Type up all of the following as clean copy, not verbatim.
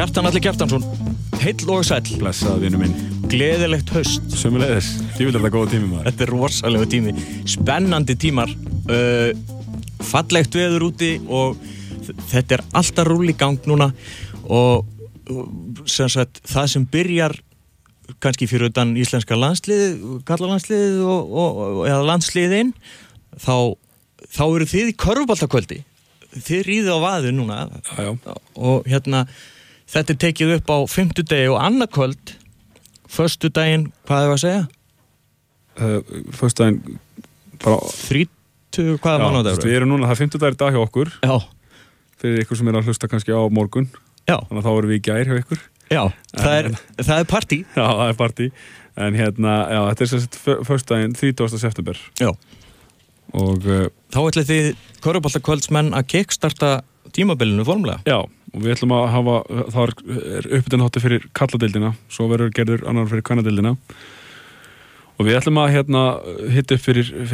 Kjartan Atli Kjartansson, heill og sæll. Blessað, vinur minn. Gleðilegt haust. Sömuleiðis, djúvill þetta góða tími maður. Þetta rosalegu tími, spennandi tímar, fallegt veður úti og þetta alltaf rúll í gang núna og sem sagt, það sem byrjar kannski fyrir utan íslenska landsliðið, karlalandsliðið eða landsliðin, þá eru þið í körfuboltakvöldi. Þið ríðið á vaðið núna. Já. Og þetta tekið upp á fimmtudegi og annað kvöld, föstudaginn, hvað er að segja? Föstudaginn bara 30, hvaða mánudagur? Við erum núna, það er fimmtudagur í dag hjá okkur. Já. Fyrir ykkur sem er að hlusta kannski á morgun. Já. Þannig að þá erum við í gær hjá ykkur. Já, það er partí. Já, það er partí. En já, þetta er sem sagt föstudaginn 30. september. Já. Og þá ætlið þið körfuboltakvöldsmenn að kickstarta tímabilinu formlega. Já, og við ætlum að hafa, það er uppbytunarhátti fyrir karladeildina, svo verður gerður annar fyrir kvennadeildina. Og við ætlum að hitta upp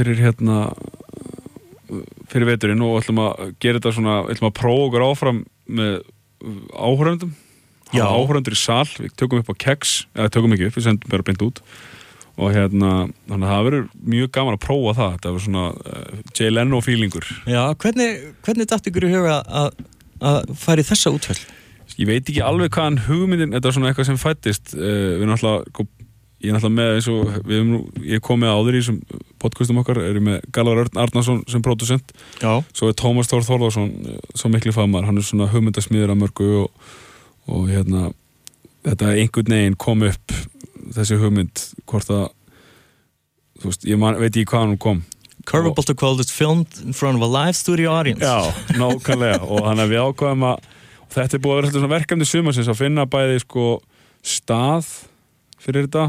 fyrir veturinn og ætlum að gera þetta svona, ætlum að prófa okkur áfram með áhorfendum. Já. Áhorfendur í sal, við tökum upp á keks, eða tökum ekki upp, við sendum bara beint út. Og þannig að það verður mjög gaman að prófa það. Þetta verður svona Jay Leno feelingur. Já, hvernig datt ykkur í huga að fara í þessa útferð? Ég veit ekki alveg hvaðan hugmyndin, þetta er svona eitthvað sem fættist. Ég er náttúrulega með eins og ég kom með áður í þessum podcastum okkar, er ég með Galvar Örn Arnarsson sem producent. Já. Svo er Tómas Þór Þórðarsson svo mikli fagmaður, hann er svona hugmyndasmiður að mörgu og þetta einhvern veginn kom upp þessi hugmynd, hvort að þú veist, veit ekki hvaðan hún kom. Körfuboltakvöld is filmed in front of a live studio audience. Já, nákvæmlega og þannig að við ákváðum að þetta er búið að vera svona verkefni sumarsins að finna bæði stað fyrir þetta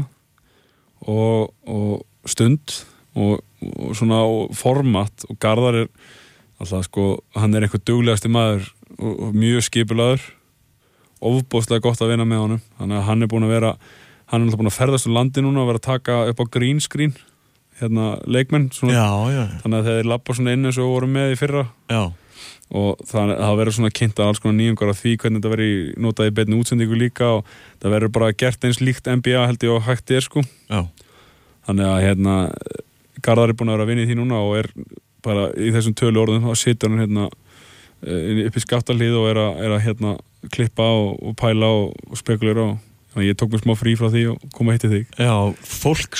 og stund og svona format og Garðar er alltaf hann er eitthvað duglegasti maður og mjög skipulagður, ofboðslega gott að vinna með honum, þannig að hann er alltaf búin að ferðast um landi núna og vera að taka upp á green screen leikmenn svona. Já. Þannig að þeir labba svona inn eins og voru með í fyrra. Já. Og það verður svona kynnt að alls konar nýjungar af því hvernig þetta verður notað í beinni útsendingu líka og það verður bara gert eins líkt NBA held ég og hægt er Já. Þannig að Garðar er búin að vera að vinna í því núna og er bara í þessum tölu orðum og situr hann upp í Skaftahlíð og er að klippa og pæla og spekulera og þannig ég tók mér smá frí frá því og kom að hitta þig. Já, fólk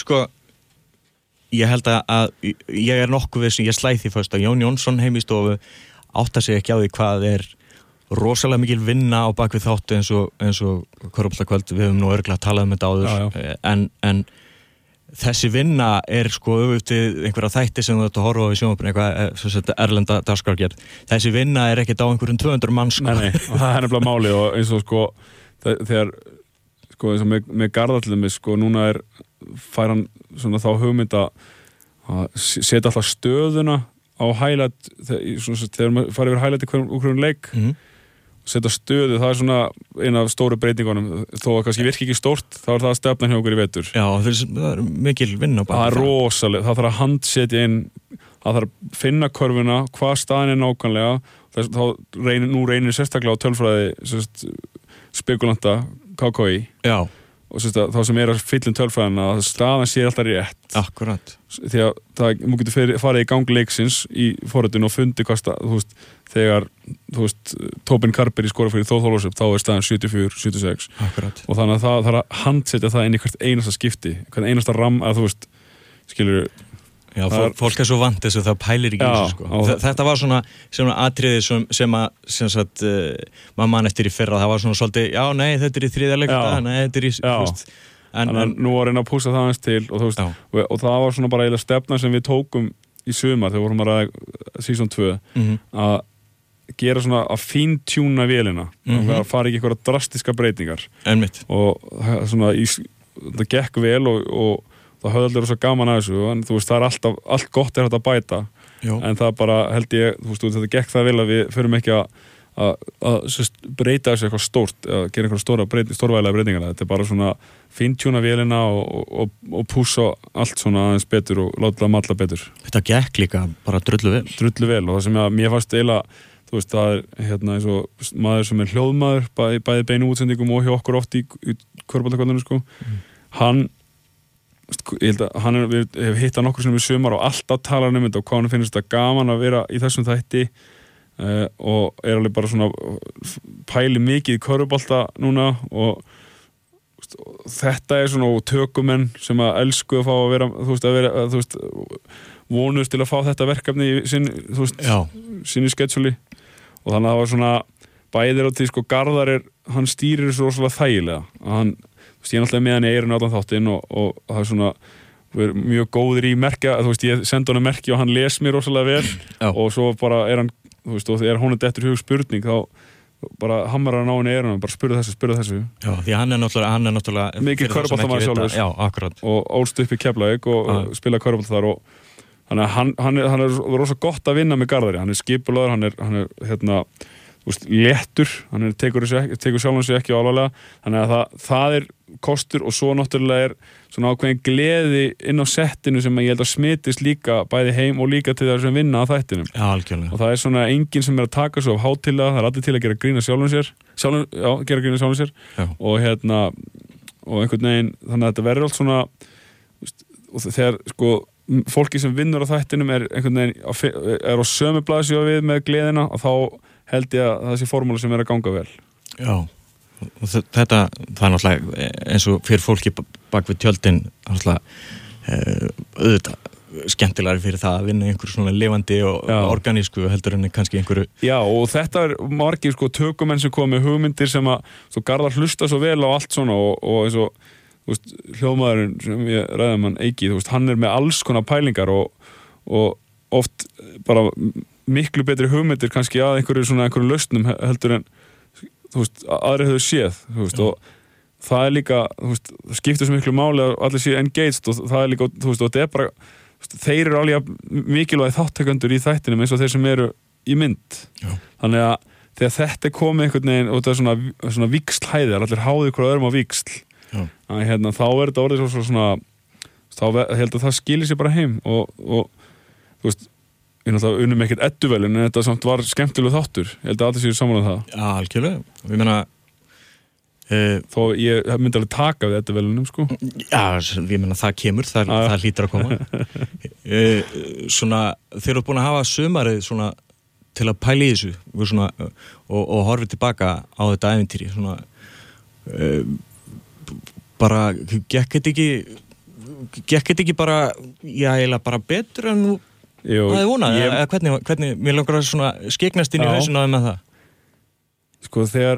ég held að ég er nokkuð viss, ég slæði því fyrst að Jón Jónsson heim í stofu átta sig ekki á því hvað er rosalega mikil vinna á bakvið þáttu eins og körfuboltakvöld, við höfum nú örugglega talað um þetta áður. En þessi vinna er auðvitað einhverja þætti sem þú ætti að horfa á í sjónvarpinu, eitthvað erlenda dagskrárgerð. Þessi vinna er ekkert á einhverjum 200 manns. Nei, og það er nefnilega málið og eins og þegar eins og með Garðarlimis núna fær hann svona þá hugmynd að setja alltaf stöðuna á highlight þegar maður farið yfir highlight í hverjum leik setja stöðu, það er svona eina af stóru breytingunum, þó að kannski virki ekki stórt þá er það stefnan hjá okkur í vetur. Já, það er mikil vinna bara. Það er rosalega, það þarf að handsetja inn, það þarf að finna körfuna, hvað staðin er nákvæmlega, nú reynir sérstaklega á tölfræði spekulanta KKÍ. Já. Og þá sem er að fylla tölfræðina að staðan sé alltaf rétt. Akkurat. Því að þú getur farið í gang leiksins í forritinu og fundi hvað þegar Tobin Karper í skora fyrir Þór Þorláksson þá er staðan 74-76. Akkurat. Og þannig að það þarf að handsetja það inn í hvert einasta skipti, hvert einasta að skilur. Já, fólk er svo vant þessu, það pælir ekki í þessu Þetta var svona atriði sem maður man eftir í fyrra, það var svona svolítið, já, nei, þetta er í þriðja leik, nei, þetta er í, en nú var einn að pússa það aðeins til og það var svona bara eiginlega stefna sem við tókum í sumar, þegar vorum að season 2 að gera svona að fíntjúna vélina, að fara ekki eitthvað drastiska breytingar. Einmitt. Og svona, það gekk vel og það höfði allir svo gaman að þessu en það er allt gott er þetta að bæta. Já. En það bara held ég þetta gekk það vel að við förum ekki að breyta þessu eitthvað stórt að gera eitthvað stórvægilega breytingar. Þetta er bara svona fíntjúna vélina og pússa allt svona aðeins betur og láta það malla betur. Þetta gekk líka bara drullu vel og það sem mér fannst eiginlega þú veist, það eins og maður sem hljóðmaður bæði beinu útsendingum og hjá okkur oft í körbáltakvöldinu sko. Hann ég held að við hefum hitt hann okkur sem við sumar og alltaf tala um þetta og hvað hann finnst þetta gaman að vera í þessum þætti og alveg bara svona pæli mikið í körbálta núna og þetta svona tökumenn sem að elsku að fá að vera vonust til að fá þetta verkefni í sinni sketsjúli og þannig að það var svona bæðir á því sko Garðar hann stýrir svo rosalega þægilega að hann, ég náttúrulega með hann í eirun allan þáttinn og það er svona við erum mjög góðir í merkja, ég sendi hann merki og hann les mér rosalega vel og svo bara hann, og þegar hún dettur hug spurning þá bara hamrar hann á henni eirun og bara spurðu þessu Já, því hann er náttúrulega mikið körfuboltamaður sjálfur Já, akkurat og ólst upp í Keflavík og spila körfubolta þar og þannig að hann er rosa gott að vinna með Garðari, hann er skipulaður, hann er léttur, hann tekur sjálfan sig ekki alvarlega, þannig að það er kostur og svo náttúrulega er svona ákveðin gleði inn á settinu sem ég held að smitist líka bæði heim og líka til það sem vinna að þættinum. Já, algjörlega. Og það er svona enginn sem er að taka svo af hátilega, það er allir til að gera grína sjálfum sér og og einhvern veginn, þannig að þetta verður allt svona og þegar sko fólki sem vinnur á þættinum er einhvern veginn er á sömu blaðsíðu við með gleðina og þá held ég að það sé formúla sem er að ganga vel. Já, og það er náttúrulega eins og fyrir fólki bak við tjöldin auðvitað skemmtilegri fyrir það að vinna einhverju svona lifandi og organísku heldur en kannski einhverju. Já, og þetta er margir sko tökumenn sem komi hugmyndir sem að Garðar hlusta svo vel á allt svona og eins og hljóðmaðurinn sem ég ræði hann Eiki, hann er með alls konar pælingar og oft bara miklu betri hugmyndir kannski að einhverju lausnum heldur en aðri höfðu séð og það er líka það skiptir svo miklu máli að allir séu engaged og það er líka og þetta er bara þeir eru alveg mikilvægi þáttakendur í þættinum eins og þeir sem eru í mynd. Já. Þannig að þegar þetta er komið einhvern veginn og þetta er svona víxlhæðir, allir háðir hverju öðrum á víxl að þá er þetta orðið svona þá held að það skilir sér bara heim og ég náttúrulega unnum ekkert edduvelun en þetta samt var skemmtileg þáttur, ég held að allir séu saman um það. Já, algjörlega, ég meina þó ég myndi alveg taka við edduvelunum sko. Já, ég meina það kemur, það hlýtur að koma svona, þeir eru búin að hafa sumarið svona til að pæla í þessu svona, og horfa tilbaka á þetta ævintýri svona bara, gekk þetta ekki bara eiginlega bara betur en nú það er vonað, eða hvernig mér langar að svona skegnast inn í hausinu á með það sko þegar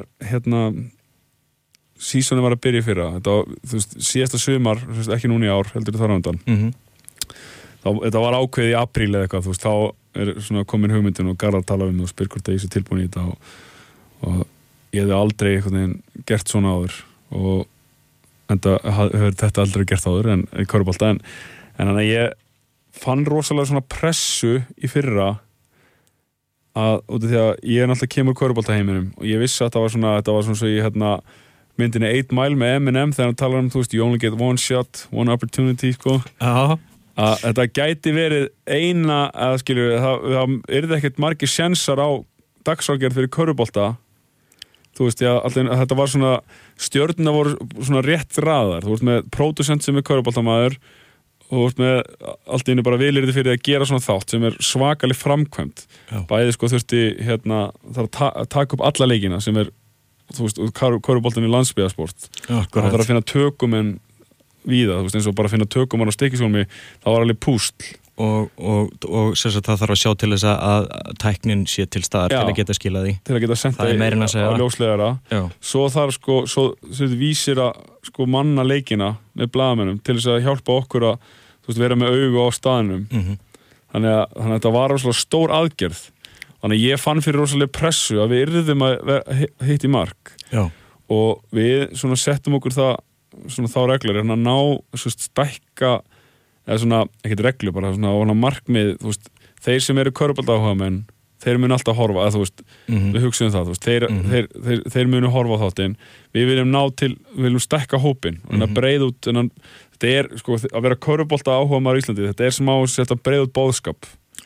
sísoni var að byrja fyrra þetta síðasta sumar, ekki núna í ár heldur þar á undan þetta var ákveðið í apríl eða eitthvað þá er svona komin hugmyndin og Garðar tala og spyr hvort það ég sé tilbúin í þetta og ég hefði aldrei einhvern veginn gert svona áður og hefur þetta aldrei gert áður en í körbálta en þannig að ég fann rosalega svona pressu í fyrra að út af því að ég náttúrulega kemur körbáltaheiminum og ég vissi að þetta var svona svo í myndinni 8 Mile með Eminem þegar hann talar you only get one shot, one opportunity sko. Að þetta gæti verið eina að það yrði ekkert margir sjensar á dagsálgerð fyrir körbálta þetta var svona stjörnuna voru svona rétt raðar þú með pródusent sem er körbáltamaður og þú með allt einu bara vilirði fyrir að gera svona þátt sem er svakalig framkvæmt bæði þurfti þarf að taka upp alla leikina sem er körbáltan í landsbyggðarsport það þarf að finna tökumenn víða eins og bara finna tökumenn á Stykkishólmi það var alveg púsl og sem sagt það þarf að sjá til þess að tæknin sé til staðar til að geta skilað því til að geta senda á ljóslegara svo þarf svo vísir að manna leikina með blaðamennum til þess að hjálpa okkur að vera með augu á staðinum þannig að þetta var rosalega stór aðgerð þannig að ég fann fyrir rosalega pressu að við yrðum að hitta í mark og við svona settum okkur þá reglur að ná stækka eða svona, ekkert reglu bara svona markmið, þeir sem eru körbáltaáhugamenn, þeir munu alltaf horfa eða við hugsaum það þeir munu horfa á þáttinn við viljum stækka hópinn og breið út þetta er, að vera körbáltaáhugamaður í Íslandi þetta er sem á að setja breið út boðskap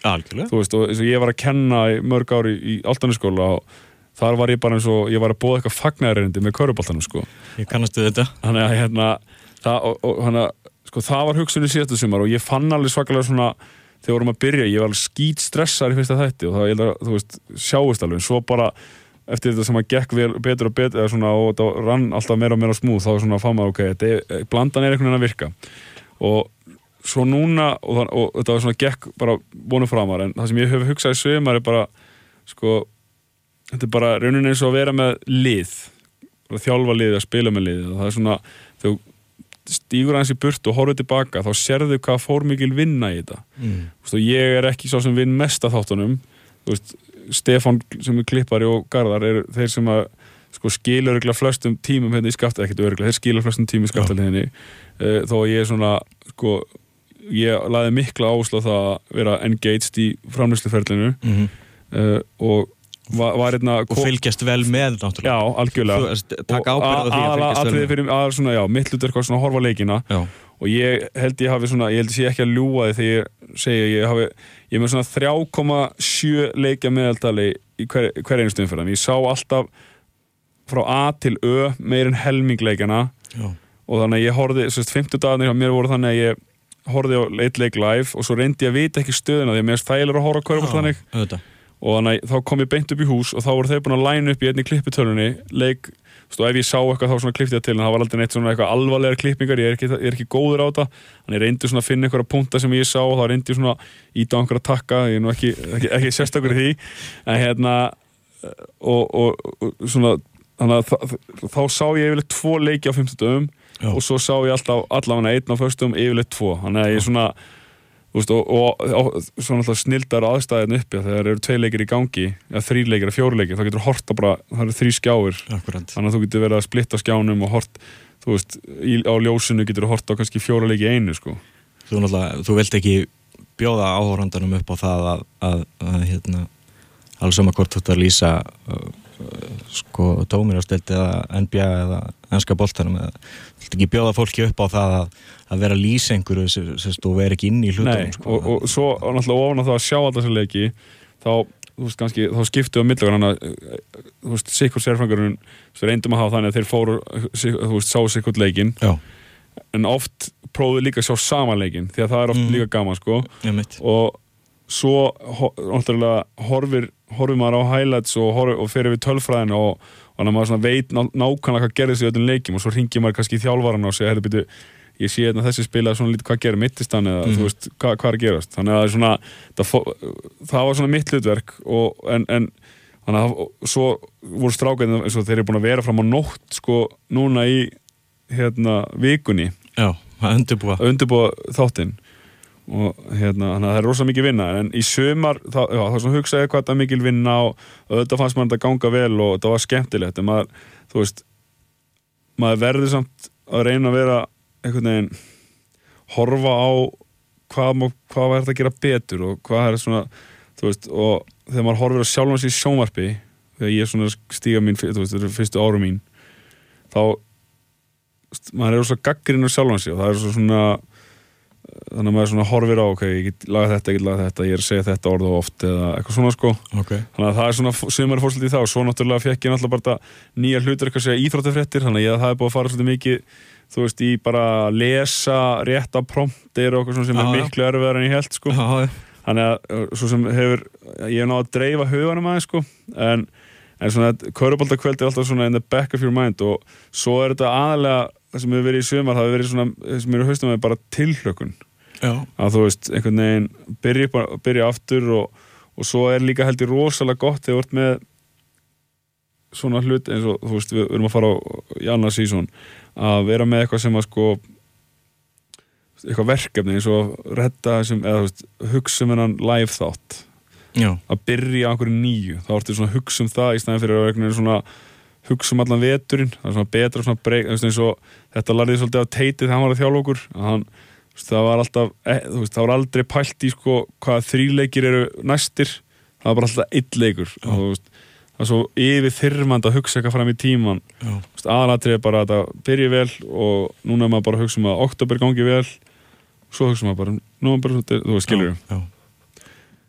Algjörlega. Þú veist, og eins og ég var að kenna í mörg ári í Álftanesskóla og þar var ég bara eins og, ég var að búa eitthvað fagnaðarerindi með körfuboltanum, sko. Ég kannastu þetta. Þannig að það var hugsun í síðastu sumar og ég fann alveg svakalega svona, þegar vorum að byrja, ég var alveg skítstressar í fyrsta þætti og það, ég held að, þú veist, sjáist alveg, svo bara eftir þetta sem að gekk betur og betur svona, og það rann alltaf meira og meira smúð, þá svona fann maður, ok, blandan einhvern veginn að virka og svo núna, og þetta var svona gekk bara vonum framar, en það sem ég hef hugsað í sumar bara, sko, þetta bara raunin eins og að vera með lið, að þjálfa liðið, að spila með liðið, og það svona, þegar stígur aðeins í burt og horfið tilbaka, þá sérðu hvað fór mikil vinna í þetta. Þú veist, ég ekki sá sem vinn mest af þáttunum, þú veist, Stefán sem er klippari og Garðar eru þeir sem að sko, skilur örugglega flestum tímum hérna í skafta, ekkert örugglega, þeir skilur flestum tímum í skaftalíðinni, þó að ég svona, sko, ég lagði mikla áherslu á það að vera engaged í framleiðsluferlinu og var hérna og fylgjast vel með náttúrulega. Já, algjörlega. Taka ábyrgð á því að fylgjast vel með. Fyrir svona, já, mitt hlutverk var svona að horfa á leikina. Já. Og ég held ég sé ekki að ljúga því þegar ég segi ég er með svona 3,7 leikja meðaltali í hver einustu umferð. Ég sá alltaf frá A til Ö meir en helming leikjana. Já. Og þannig að ég horfði, 50 dagarnir hjá mér voru þannig að ég horfði á eitt leik live og svo reyndi ég að vita ekki stöðuna því að mér þægilega að horfa á körfubolta þannig. Auðvitað. Og þannig að þá kom ég beint upp í hús og þá voru þeir búin að line upp í einni klippitölunni leik, og ef ég sá eitthvað þá svona klippti ég til en það var aldrei neitt svona eitthvað alvarlegar klippingar, ég er ekki góður á þetta, þannig ég reyndi svona að finna einhverja punkta sem ég sá og þá reyndi ég svona íta á einhverja takka, ég er nú ekki sérstakur í því, en og svona, þannig að þá sá ég yfirleitt 2 leiki á 50 dögum og svo sá ég alltaf allavega 1 á föstum, yfirleitt 2, þannig að ég svona og svo náttúrulega snildar aðstæðin uppi að þegar eru 2 leikir í gangi eða 3 leikir eða 4 leikir, þá getur horta bara, það eru 3 skjáir. Akkurat. Þannig að þú getur verið að splitta skjánum og hort, þú veist, á ljósinu getur horta á kannski 4 leiki í einu, sko. Þú vilt ekki bjóða áhorfandanum upp á það að alls sama hvort þú ert að lýsa sko dóminásdeild eða NBA eða enska boltanum, eða vilt ekki bjóða fólki upp á það að vera að lýsa einhverju og vera ekki inn í hlutunum, sko. Og svo náttúrulega ofan á það að sjá alltaf þessi leiki, þá, þú veist, kannski, þá skiptu á milli, þú veist, sikkur sérfræðingurinn, reyndum að hafa þannig að þeir fóru, þú veist, sá sikkur leikinn. Já. En oft prófuðu líka að sjá sama leikinn, því að það oft líka gaman, sko. Já, mitt. Og svo náttúrulega horfir maður á highlights og fer við tölfræðinu og þannig að maður svona veit nákvæmlega hvað gerðist í öllum leikjum og svo hringir maður kannski í þjálfarann og segir, byrju, ég sé hérna þessi spilaði svona lítið hvað gerir mittist hann eða þú veist hvað er að gerast, þannig að svona, það var svona mitt hlutverk en þannig að svo voru strákarnir eins og þeir eru búin að vera fram á nótt sko núna í vikunni. Já, að undirbúa þáttinn og þannig að það er rosa mikið vinna, en í sumar það svona hugsaði hvað þetta mikil vinna og auðvitað fannst maður þetta ganga vel og þetta var skemmtilegt, en maður, þú veist maður verður samt að reyna að vera einhvern veginn horfa á hvað var þetta að gera betur og hvað er svona, þú veist, og þegar maður horfir að sjálfans í sjónvarpi þegar ég svona stíga mín, þú veist, fyrstu árum mín þá maður er rosa gagnrýninn á sjálfans og það er svona þannig að maður svona horfir á, ok, ég get lagað þetta, ég er að segja þetta orð og oft eða eitthvað svona, sko. Okay. Þannig að það er svona sumar fórslítið í það og svo náttúrulega fekk ég náttúrulega bara nýja hlutur eitthvað að segja íþróttafréttir, þannig að það er búið að fara svolítið mikið, þú veist, í bara lesa rétta promptir og eitthvað svona sem er miklu erfiðar en ég held, sko. Þannig að svo sem ég hef náð að dreifa huganum aðeins, sko, en svona körfuboltakvöld er alltaf svona in the back of your mind og svo er þetta aðalega það sem hefur verið í sumar, það hefur verið svona það sem er í haustum með bara tilhlökkun. Já. Að þú veist, einhvern veginn byrja aftur og svo er líka held ég rosalega gott þegar þú ert með svona hlut eins og þú veist, við erum að fara í annað season að vera með eitthvað sem að sko eitthvað verkefni eins og redda þessum, eða þú veist, hugsa hennan live þátt. Já. Að byrja á einhverju nýju, þá ertu svona hugsa það í staðinn fyrir að vera svona hugsa allan veturinn, það er svona betra svona breyk, eins og þetta lærði svolítið á Teiti þegar hann var að þjálfa okkur, það var alltaf, þú veist, það var aldrei pælt í sko hvaða 3 leikir eru næstir, það var bara alltaf 1 leikur og þú veist, það er svo yfir þyrmand að hugsa eitthvað fram í tíman, aðalatrið bara að það byrji vel og núna er maður bara að hugsa að október gangi vel, svo hugsa maður bara, nóvember, þú veist, skilur.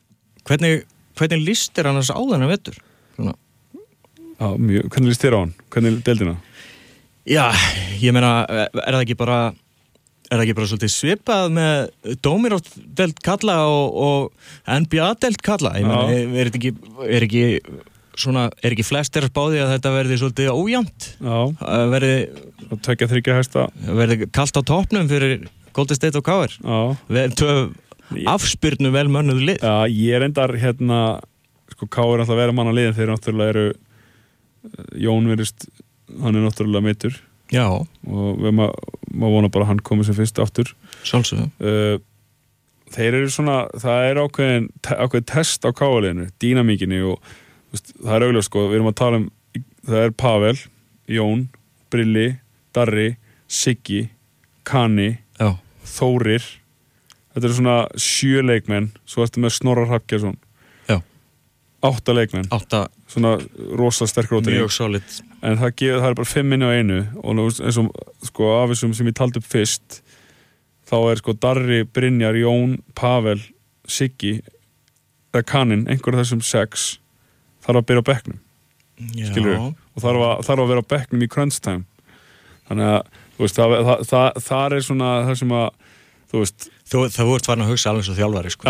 Hvernig líst þér annars á þennan vetur? Svona. Já, mjög, hvernig líst þér á hann? Hvernig deildina? Já, ég meina, er það ekki bara svolítið svipað með dómirátt-deild karla og NBA-deild karla? Ég meina, er ekki flestir spáði að þetta verði svolítið ójæmt? Já. Verði 2-3 hæsta. Verði kalt á toppnum fyrir Golden State og KR? Já. Afspyrnu vel mönnuð lið. Já, ég reyndar sko KR alltaf vera manna liðin þegar náttúrulega eru Jón virðist, hann er náttúrulega meiddur. Já. Og við maður vona bara að hann komi sem fyrst aftur. Sjálfsögðu. Þeir eru svona, það er ákveðin test á KR-liðinu, dýnamíkinni og það er augljóst sko, við erum að tala það er Pavel, Jón, Brilli, Darri, Siggi, Kani, Já. Þórir. Þetta eru svona 7 leikmenn, svo ertu með Snorra Hrafngerðsson. Já. 8 leikmenn. 8. Svona rosa sterk rótering. Mjög solid. En það er bara 5 inni á einu og eins og sko af þessum sem ég taldi upp fyrst, þá er sko Darri, Brynjar, Jón, Pavel, Siggi, eða Kanin, einhver af þessum 6 þarf að byrja á bekknum. Skilur við? Og þarf að vera á bekknum í crunch time. Þannig að, þú veist, það er svona það sem að, þú veist, Það voru farin að hugsa alveg svo þjálfari sko.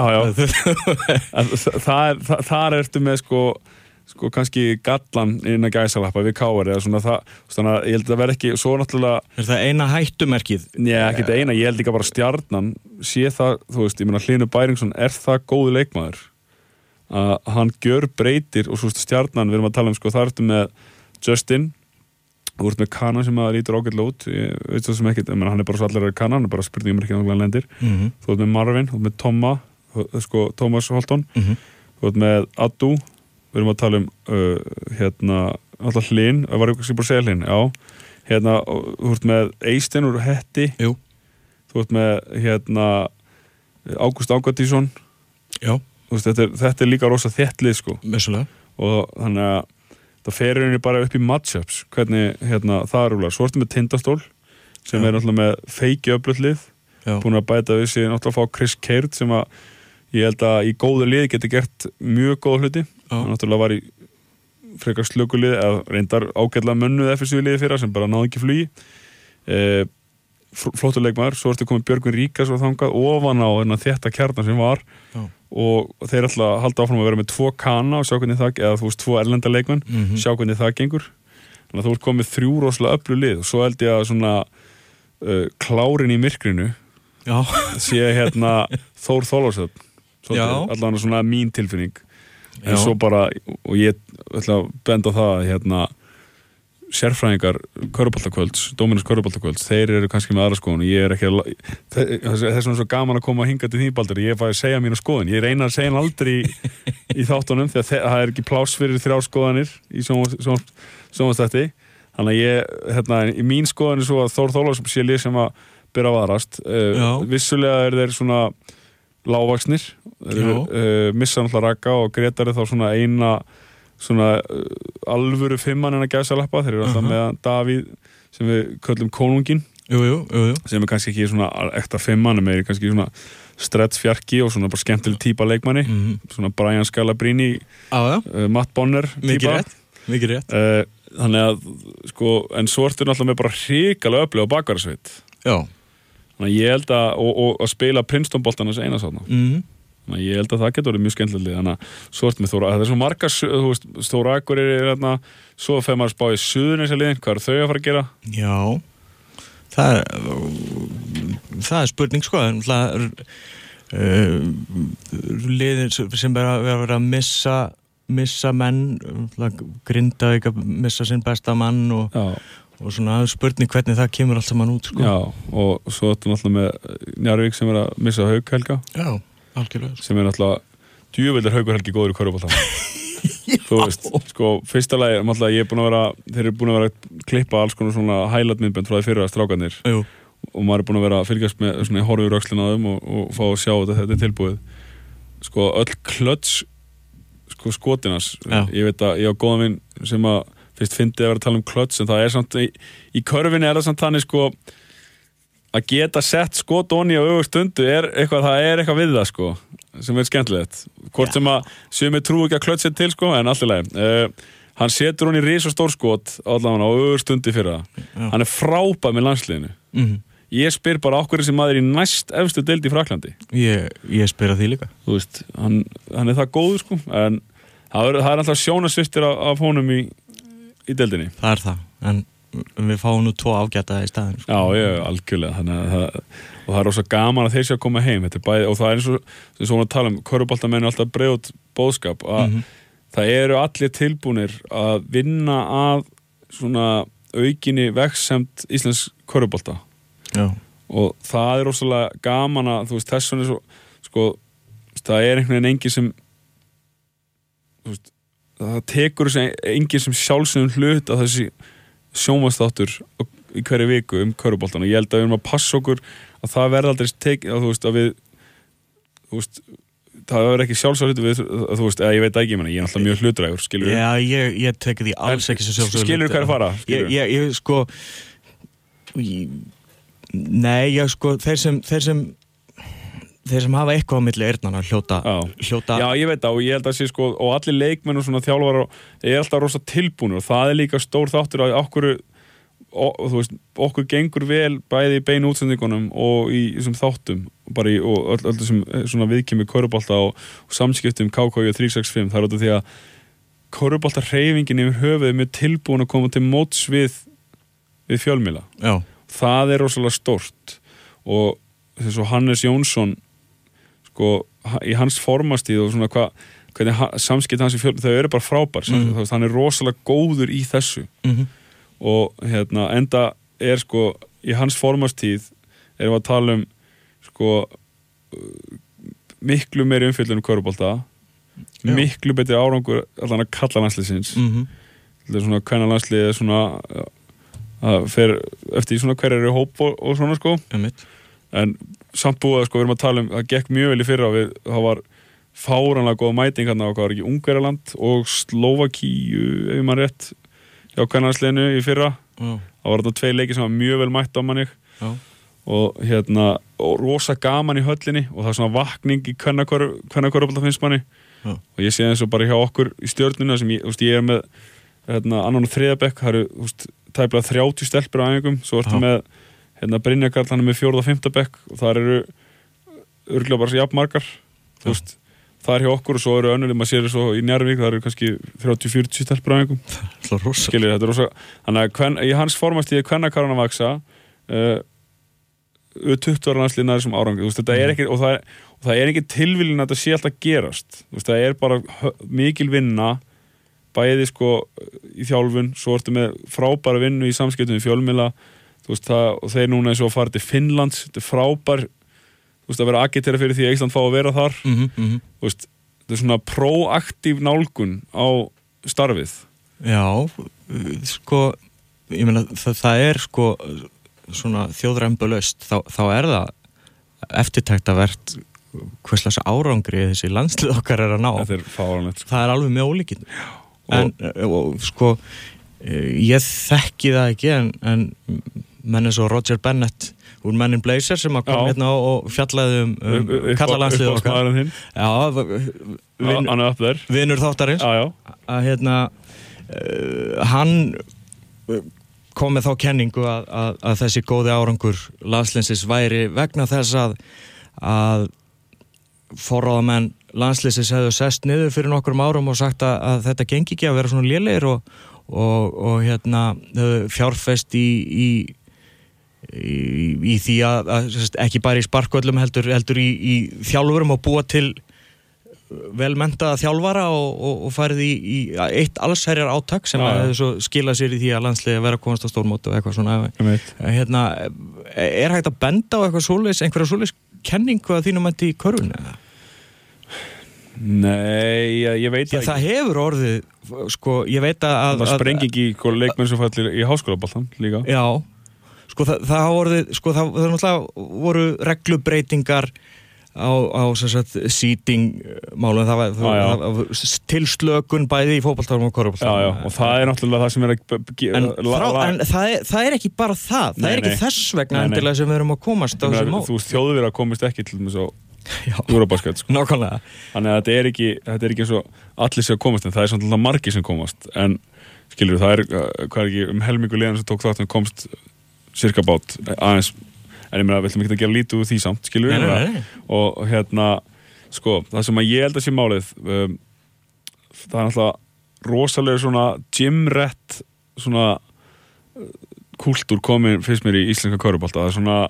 Já. Þar ertu með sko kannski gallan inn að gæsalappa við KR eða svona þannig að ég held að það verði ekki svo náttúrulega. Er það eina hættumerkið? Nei, ekki þetta eina, ég held ekki bara Stjarnan sé það, þú veist, ég meina Hlynur Bæringsson er það góður leikmaður að hann gjör breytir og svo Stjarnan, við erum að tala um sko, þar ertu með Justin. Þú ert með Kana sem að lítur ágætlega út, ég veit það sem ekkert, hann er bara svo allir að Kana, hann er bara spurningum ekki náttúrulega lendir. Þú ert með Marvin, þú ert með Tomma, sko Tómas Holton, þú ert með Addu, við erum að tala um alltaf Hlyn, var ég ekki bara að segja Hlyn, já, þú ert með Eystein úr Hetti, Jú. Þú ert með Ágúst Ágættísson, Já. Þú veist, þetta er líka rosa þéttlið sko. Messulega. Og þannig að það fer henni bara upp í matchups hvernig það er rúlar. Svo ertu með Tindastól sem er náttúrulega með feiki öflutlið, búin að bæta við sig náttúrulega að fá Chris Caird sem að ég held að í góðu liði geti gert mjög góða hluti. Hann náttúrulega var í frekar slöku liði eða reyndar ágætlega mönnuð FSU liði fyrra sem bara náði ekki flugi. Flottur leikmaður, svo ertu komið Björgvin Ríkas og þangað ofan á þetta kjarnan sem var. Og þeir ætla að halda áfram að vera með 2 Kana og sjá hvernig það, eða þú veist 2 erlenda leikmenn, sjá hvernig það gengur. Þannig að þú ert komið 3 rosalega öflug lið og svo held ég að svona klárin í myrkrinu sé Þór Þorláksson, allan svona mín tilfinning. En svo bara, og ég ætla að benda á það að sérfræðingar körfuboltakvölds, Dóminus körfuboltakvölds, þeir eru kannski með aðra skoðun. Ég er ekki það er svona svo gaman að koma að hinga til því, Baldur, ég fæ að segja mína skoðun. Ég reyna að segja hann aldrei í þáttunum því að það er ekki pláss fyrir 3 skoðanir í sjónvarpsþætti. Þannig að í mín skoðun er svo að Þór Þorláksson sé lið sem að byrja að varast. Vissulega þeir svona lágvaxnir, missa náttúrulega Raka og Grétari þá svona eina svona alvöru 5-mann en að gæsalappa. Þeir eru alltaf með Davíð sem við köllum konungin, sem er kannski ekki svona ekta 5-mann, meiri kannski svona stretch fjarki og svona bara skemmtileg típa leikmanni, svona Brian Scalabrine, Matt Bonner típa. Mikið rétt. Þannig að sko, en svo ertu náttúrulega með bara hrikalega öflug á bakvarðarsveit. Já. Þannig að ég held að spila Princeton-boltan hans eina sána. Þannig að ég held að það getur verið mjög skemmtilega. Þannig að svo ertu með Þóra, það er svo marga, þú veist, Stóra Akureyri er þarna, svo fer maður að spá í Suðurnesjaliðin, hvað eru þau að fara að gera? Já, það er spurning sko, liðin sem vera að missa menn, Grindavík að missa sinn besta mann og svona spurning hvernig það kemur allt saman út sko. Já, og svo ertu náttúrulega með Njarðvík sem er að missa Hauk Helga. Já. Algjörlega. Sem er náttúrulega djúvillir Haukur Helgi góður í körfubolta. Þú veist, sko, fyrsta lagi náttúrulega þeir eru búin að vera að klippa alls konar svona highlight myndbönd frá því fyrir að strákarnir. Jú. Og maður er búin að vera að fylgjast með svona horfur öxlina á þeim og fá að sjá þetta er tilbúið. Sko, öll klöts sko skotinas. Ég veit að ég á góðan vinn sem að fyrst fyndi að vera að tala um klöts, en það er samt í körfinni er það samt þannig sko að geta sett skot onni á öfugstundu það er eitthvað við það sko, sem skemmtilegt hvort sem að sumir trú ekki að klötsa til sko, en allt í lagi hann setur hún í risastór skot allavega á öfugstundu fyrir það hann frábær með landsliðinu ég spyr bara okkur sem maður í næst efstu deild í Fraklandi ég spyr að því líka þú veist, hann það góður sko, en það er alltaf sjónasviftir af honum í deildinni það er það, en við fáum nú 2 ágæta í staðin sko. Já, algjörlega og það er rosa gaman að þeir sé að koma heim bæði, og það er eins og að tala körfuboltamenn alltaf breiðut boðskap að það eru allir tilbúnir að vinna að svona aukinni vegsemd íslensk körfubolta og það er rosalega gaman að þú veist, þess vegna sko, það er einhvern veginn engin sem þú veist, það tekur engin sem sjálfsögum hlut að þessi sjónvarpsþáttur í hverju viku körfuboltann og ég held að við erum að passa okkur að það verði aldrei tekið þú veist að við þú veist það verður ekki sjálfsögum hlutur þú veist eða ég veit ekki ég er alltaf mjög hlutrægur skilur við Já ég teki því alls ekki sem sjálfsögum skilur við hvað er fara ég sko nei ég sko þeir sem hafa eitthvað á milli eyrnanna hljóta Já, ég veit það og ég held að sé sko og allir leikmenn og svona þjálfar alltaf rosa tilbúnir og það er líka stór þáttur að þú veist, okkur gengur vel bæði í beinu útsendingunum og í þessum þáttum bara og öll þessum svona viðkemi körfubolta og samskiptum KK og 365 það er út af því að körfubolta hreyfingin yfir höfuð mjög tilbúin að koma til móts við fjölmiðla það er rosalega stórt og þess að Hannes Jónsson sko, í hans formastíð og svona hvernig samskipt hans í þau eru bara frábær hann er rosalega góður í þessu og enda er sko í hans formastíð erum við að tala um sko miklu meiri umfjöllun körfubolta miklu betri árangur allan að kalla landsliðsins þetta er svona hvenær landslið er svona að fer eftir svona hver eru hóp og svona sko en samt búið að sko við erum að tala um það gekk mjög vel í fyrra það var fáranlega góð mæting hérna á hvað var ekki Ungverjaland og Slóvakíu ef maður rétt hjá kvennalandsliðinu í fyrra það var þarna 2 leikir sem var mjög vel mætt á manni og og rosa gaman í höllinni og það er svona vakning í kvennakörfubolta finnst manni og ég sé eins og bara hjá okkur í Stjörnuna sem ég er með annan og 3. bekk það eru tæplega 30 stelpur á æfingum svo ertu með Brynjar Karl hann er með 4. og 5. bekk og þar eru örugglega bara jafn margar þú veist það er hjá okkur og svo eru önnur maður sér svo í Njarðvík það eru kannski 30-40 stelpur á einhverjum það er rosa skilur þetta er rosa þannig að í hans formastíði kvennakarran að vaksa 20 ára landslið nær sem árangur þú veist þetta er ekki og það er ekki tilviljun að þetta sé alltaf gerast þú veist það er bara mikil vinna bæði sko í þjálfun svo ertu með frábæra vinnu í samskiptum við fjölmiðla þú veist það og þeir núna eins og að fara til Finnlands þetta er frábær þú veist að vera agitera fyrir því að Ísland fá að vera þar þú veist þetta er svona proaktív nálgun á starfið Já sko ég meina það er sko svona þjóðræmbalaust þá er það eftirtæktavert hverslags árangri þessi landslið okkar er að ná þetta er fáránlegt það er alveg með ólíkinn en sko ég þekki það ekki en menn eins og Roger Bennett úr Men in Blazer sem að kom hérna og fjallaði kallalandslið okkar hann er upp þær vinur þáttarins að hérna hann kom með þá kenningu að þessi góði árangur landsliðsins væri vegna þess að forráðamenn landsliðsins hefðu sest niður fyrir nokkrum árum og sagt að þetta gengi ekki að vera svona lélegir og hérna fjárfest í því að ekki bara í sparkvöllum heldur í þjálfurum og búa til velmenntaða þjálfara og farið í eitt allsherjar átak sem hefði svo skilað sér í því að landsliði vera að komast á stórmót og eitthvað svona hérna, er hægt að benda á eitthvað svoleiðis, einhverja svoleiðis kenningu að þínum mætti í körfunni? Nei, ég veit ekki. Það hefur orðið, sko, ég veit að það sprengi ekki leikmenn sem fallir í háskólaboltan líka. Já, sko það hafa orðið, sko það náttúrulega voru reglubreitingar sem sagt seating málum, það var tilslökun bæði í fótboltanum og körfuboltanum. Og það náttúrulega það sem en það ekki bara það. Það ekki þess vegna endilega sem við erum að komast á þessu mót. Þú veist, Þjóðverjar komist ekki til þess að Eurobasket, sko. Nákvæmlega. Þannig að þetta er ekki eins og allir sem komast, en það er svona margir sem komast. En skilur, það hvað ekki helmingur liðan sem tók þátt en komst cirka bát aðeins. En ég meina, við ætlum ekki að gera lítið úr því samt, skilur við? Nei. Og sko, það sem að ég held að sé málið, það er náttúrulega rosalega svona gym-rat svona kúltúr komin fyrst mér í íslenska körfubolta. Það er svona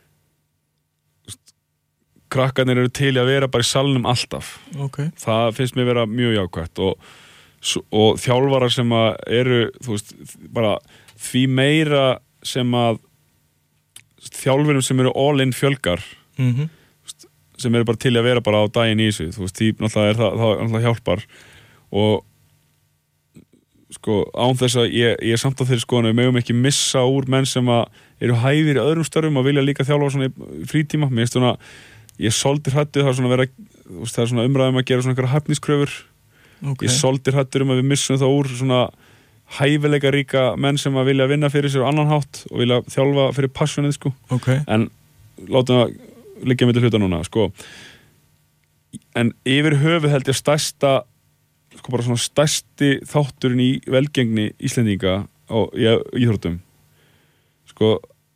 krakkarnir eru til að vera bara í salnum alltaf. Okay. Það finnst mér vera mjög jákvætt og þjálfarar sem að eru, þú veist, bara því meira sem að þjálfurum sem eru all-in fjölgar sem eru bara til að vera bara á daginn í þessu, þú veist, því náttúrulega það náttúrulega hjálpar og sko, án þess að ég er samt á þeirri skoðun við megum ekki missa úr menn sem að eru hæfir í öðrum störfum og vilja líka þjálfa svona í frítíma, mér finnst svona ég er svolítið hræddur, það er svona vera það er svona umræðum að gera svona einhverja hæfniskröfur ég er svolítið hræddur að við missum það úr svona hæfileika ríka menn sem að vilja vinna fyrir sér á annan hátt og vilja þjálfa fyrir passionið, sko. En látum það liggja milli hluta núna, sko. En yfir höfuð held ég stærsta, sko bara svona stærsti þátturinn í velgengni Íslendinga í íþróttum. Sko,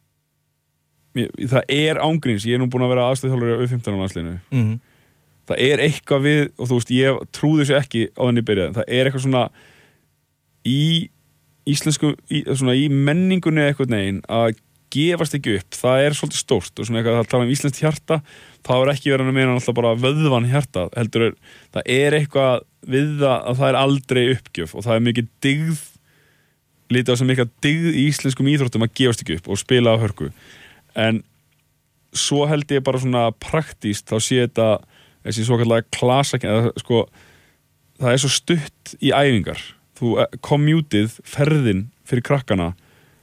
það er ángríns, ég er nú búin að vera aðstæðþjálfari á U15 landsliðinu. Það er eitthvað við, og þú veist, ég trúði þessu ekki á þenni byrjaði, það er eitthvað svona í íslensku, svona í menningunni eitthvað neginn að gefast ekki upp, það er svolítið stórt og svona eitthvað að tala íslenskt hjarta, það er ekki verið að meina alltaf bara vöðvan hjarta, heldur það er eitthvað við það er aldrei uppgjöf og það er mikið dyggð, lítið á sem mikið dyggð í íslenskum íþróttum að gefast ekki upp og spila á hörku, en svo held ég bara svona praktíst, þá sé þetta þessi svokallega klasakinn, sko, það er svo stutt í æfingar þú commutið ferðin fyrir krakkana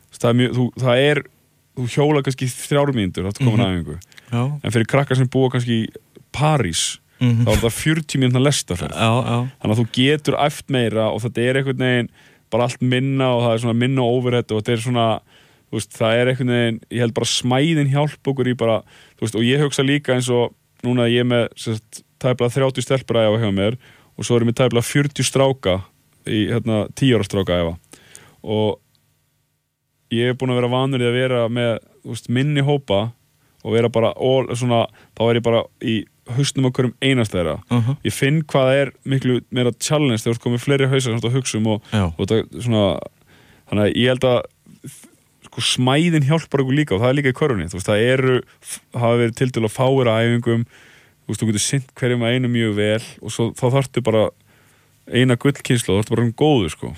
þú hjóla kannski 3 mínútur þá komin æfingu en fyrir krakkar sem búa kannski í París þá er það 40 mínútna lestarferð þannig að þú getur æft meira og þetta er einhvern veginn bara allt minna og það er svona minna overhead og þetta er svona veist, það er einhvern veginn, ég held bara smæðin hjálp okkur í bara, þú veist, og ég hugsa líka eins og núna ég með tæplega 30 stelpur að æfa hjá mér og svo erum við tæplega 40 stráka í 10 ára stráka að æfa og ég búin að vera vanur í að vera með veist, minni hópa og vera bara svona, þá ég bara í hausnum okkur einast þeirra ég finn hvað er miklu meira challenge þegar þú komið fleiri hausar sem þú hugsa og það svona þannig að ég held að sko, smæðin hjálpar okkur líka og það er líka í körfunni þú veist, hafa verið til að fáir að æfingum þú getur sinnt hverjum að einu mjög vel og svo, þá þarftu bara eina gullkynslu og það er bara góður sko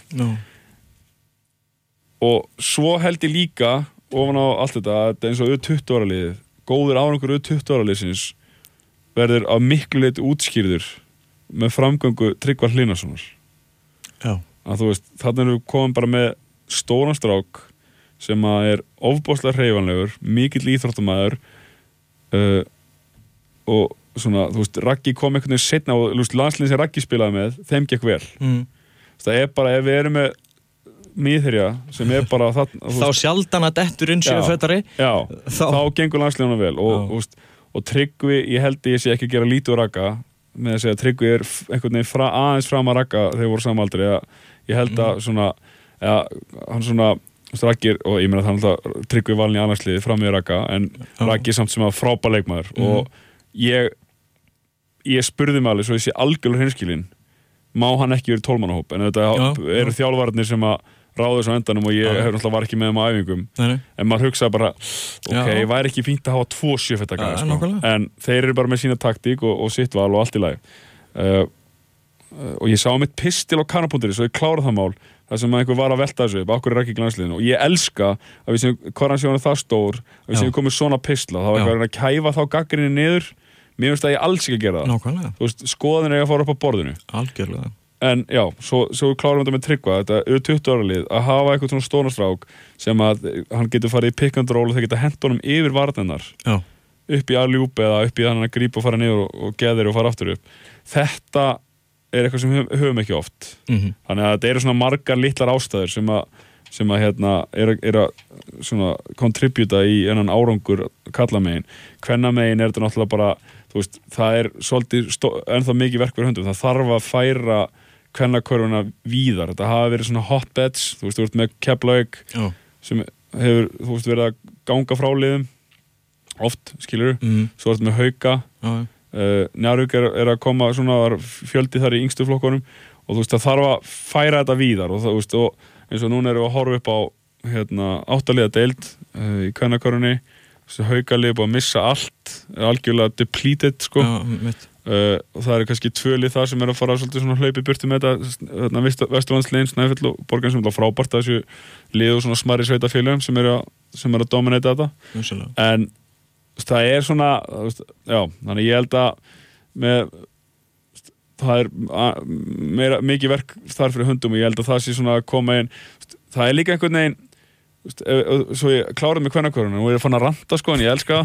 og svo held ég líka ofan á allt þetta að eins og U20 ára liðið góður árangur U20 ára liðsins verður að miklu leyti útskýrður með framgöngu Tryggva Hlynarsonar að þú veist, þarna erum við komin bara með stóran strák sem að er ofboðslega hreyfanlegur mikill íþróttamæður og svona, þú veist, Raggi kom einhvern veginn seinna og landsliðin sem Raggi spilaði með þeim gekk vel það er bara, ef við erum með miðherja sem er bara þá sjaldan að dettur inn séu fötari þá gengur landsliðina vel og Tryggvi, ég held ég sé ekki að gera lítið úr Ragga með að segja að Tryggvi er einhvern veginn aðeins fram að Ragga þegar þeir voru samaldri ég held að svona hann svona Raggi og ég meina þannig að Tryggvi valin í annarsliði fram með Ragga en Raggi samt sem að frábær leikmaður og ég spurði mig alveg svo ég sé algjörlega hreinskilinn má hann ekki verið 12 manna hóp en þetta eru þjálfarnir sem að ráða þessu á endanum og ég náttúrulega var ekki með þeim á æfingum en maður hugsaði bara ok, væri ekki fínt að hafa 2 sjöfettaka en þeir eru bara með sína taktík og sitt val og allt í lagi og ég sá mitt pistil á Kana.is og ég kláraði það mál þar sem einhver var að velta þessu upp okkur er ekki í landsliðinu og ég elska að við sem hvað hann sé hann það stór að við sem komið svona pistla þá var eitthvað að kæfa þá gaggrinni niður mér finnst að ég alls ekki að gera það nákvæmlega. Þú veist, skoðin er að fara upp á borðinu algjörlega en já, svo klárum við þetta með Tryggva þetta eru 20 ára lið að hafa eitthvað svona stóna strák sem að hann getur farið í pick and roll og þeir geta hent honum yfir varnirnar upp í alley-oop eða upp í þannig að grípa og fara niður og geða þeir og fara aftur upp. Þetta er eitthvað sem við höfum ekki oft. Þannig að þetta eru svona margar litlar ástæður sem að er að svona kontributa í enn árangur kallamegin. Kvennamegin er þetta náttúrulega bara, þú veist, það er svolítið ennþá mikið verk fyrir höndum. Það þarf að færa kvennakörfuna víðar. Þetta hafa verið svona hotbeds, þú veist með Keflavík sem hefur, þú veist, verið að ganga frá liðum oft, skilur svo er þetta með Hauka Njarðvík er að koma svona fjöldi þar í yngstu flokkunum og þú veist, það þarf að færa þetta víðar og það, þú veist, og eins og núna erum við að horfa upp á 8 liða deild í kvennakörfunni Hauka liði búið að missa allt algjörlega depleted, sko og það eru kannski 2 lið þar sem er að fara svolítið svona hlaupi burtu með þetta Vesturlandsliðin, Snæfell og Borgarnes sem er frábært að þessu lið og svona smarri sveitafélögum sem er að dominata þetta en það er svona já, þannig ég held að það er mikið verk þar fyrir höndum og ég held að það sé svona að koma inn það er líka einhvern veginn svo ég kláraði með kvennakörfunum og ég er fann að ranta sko en ég elska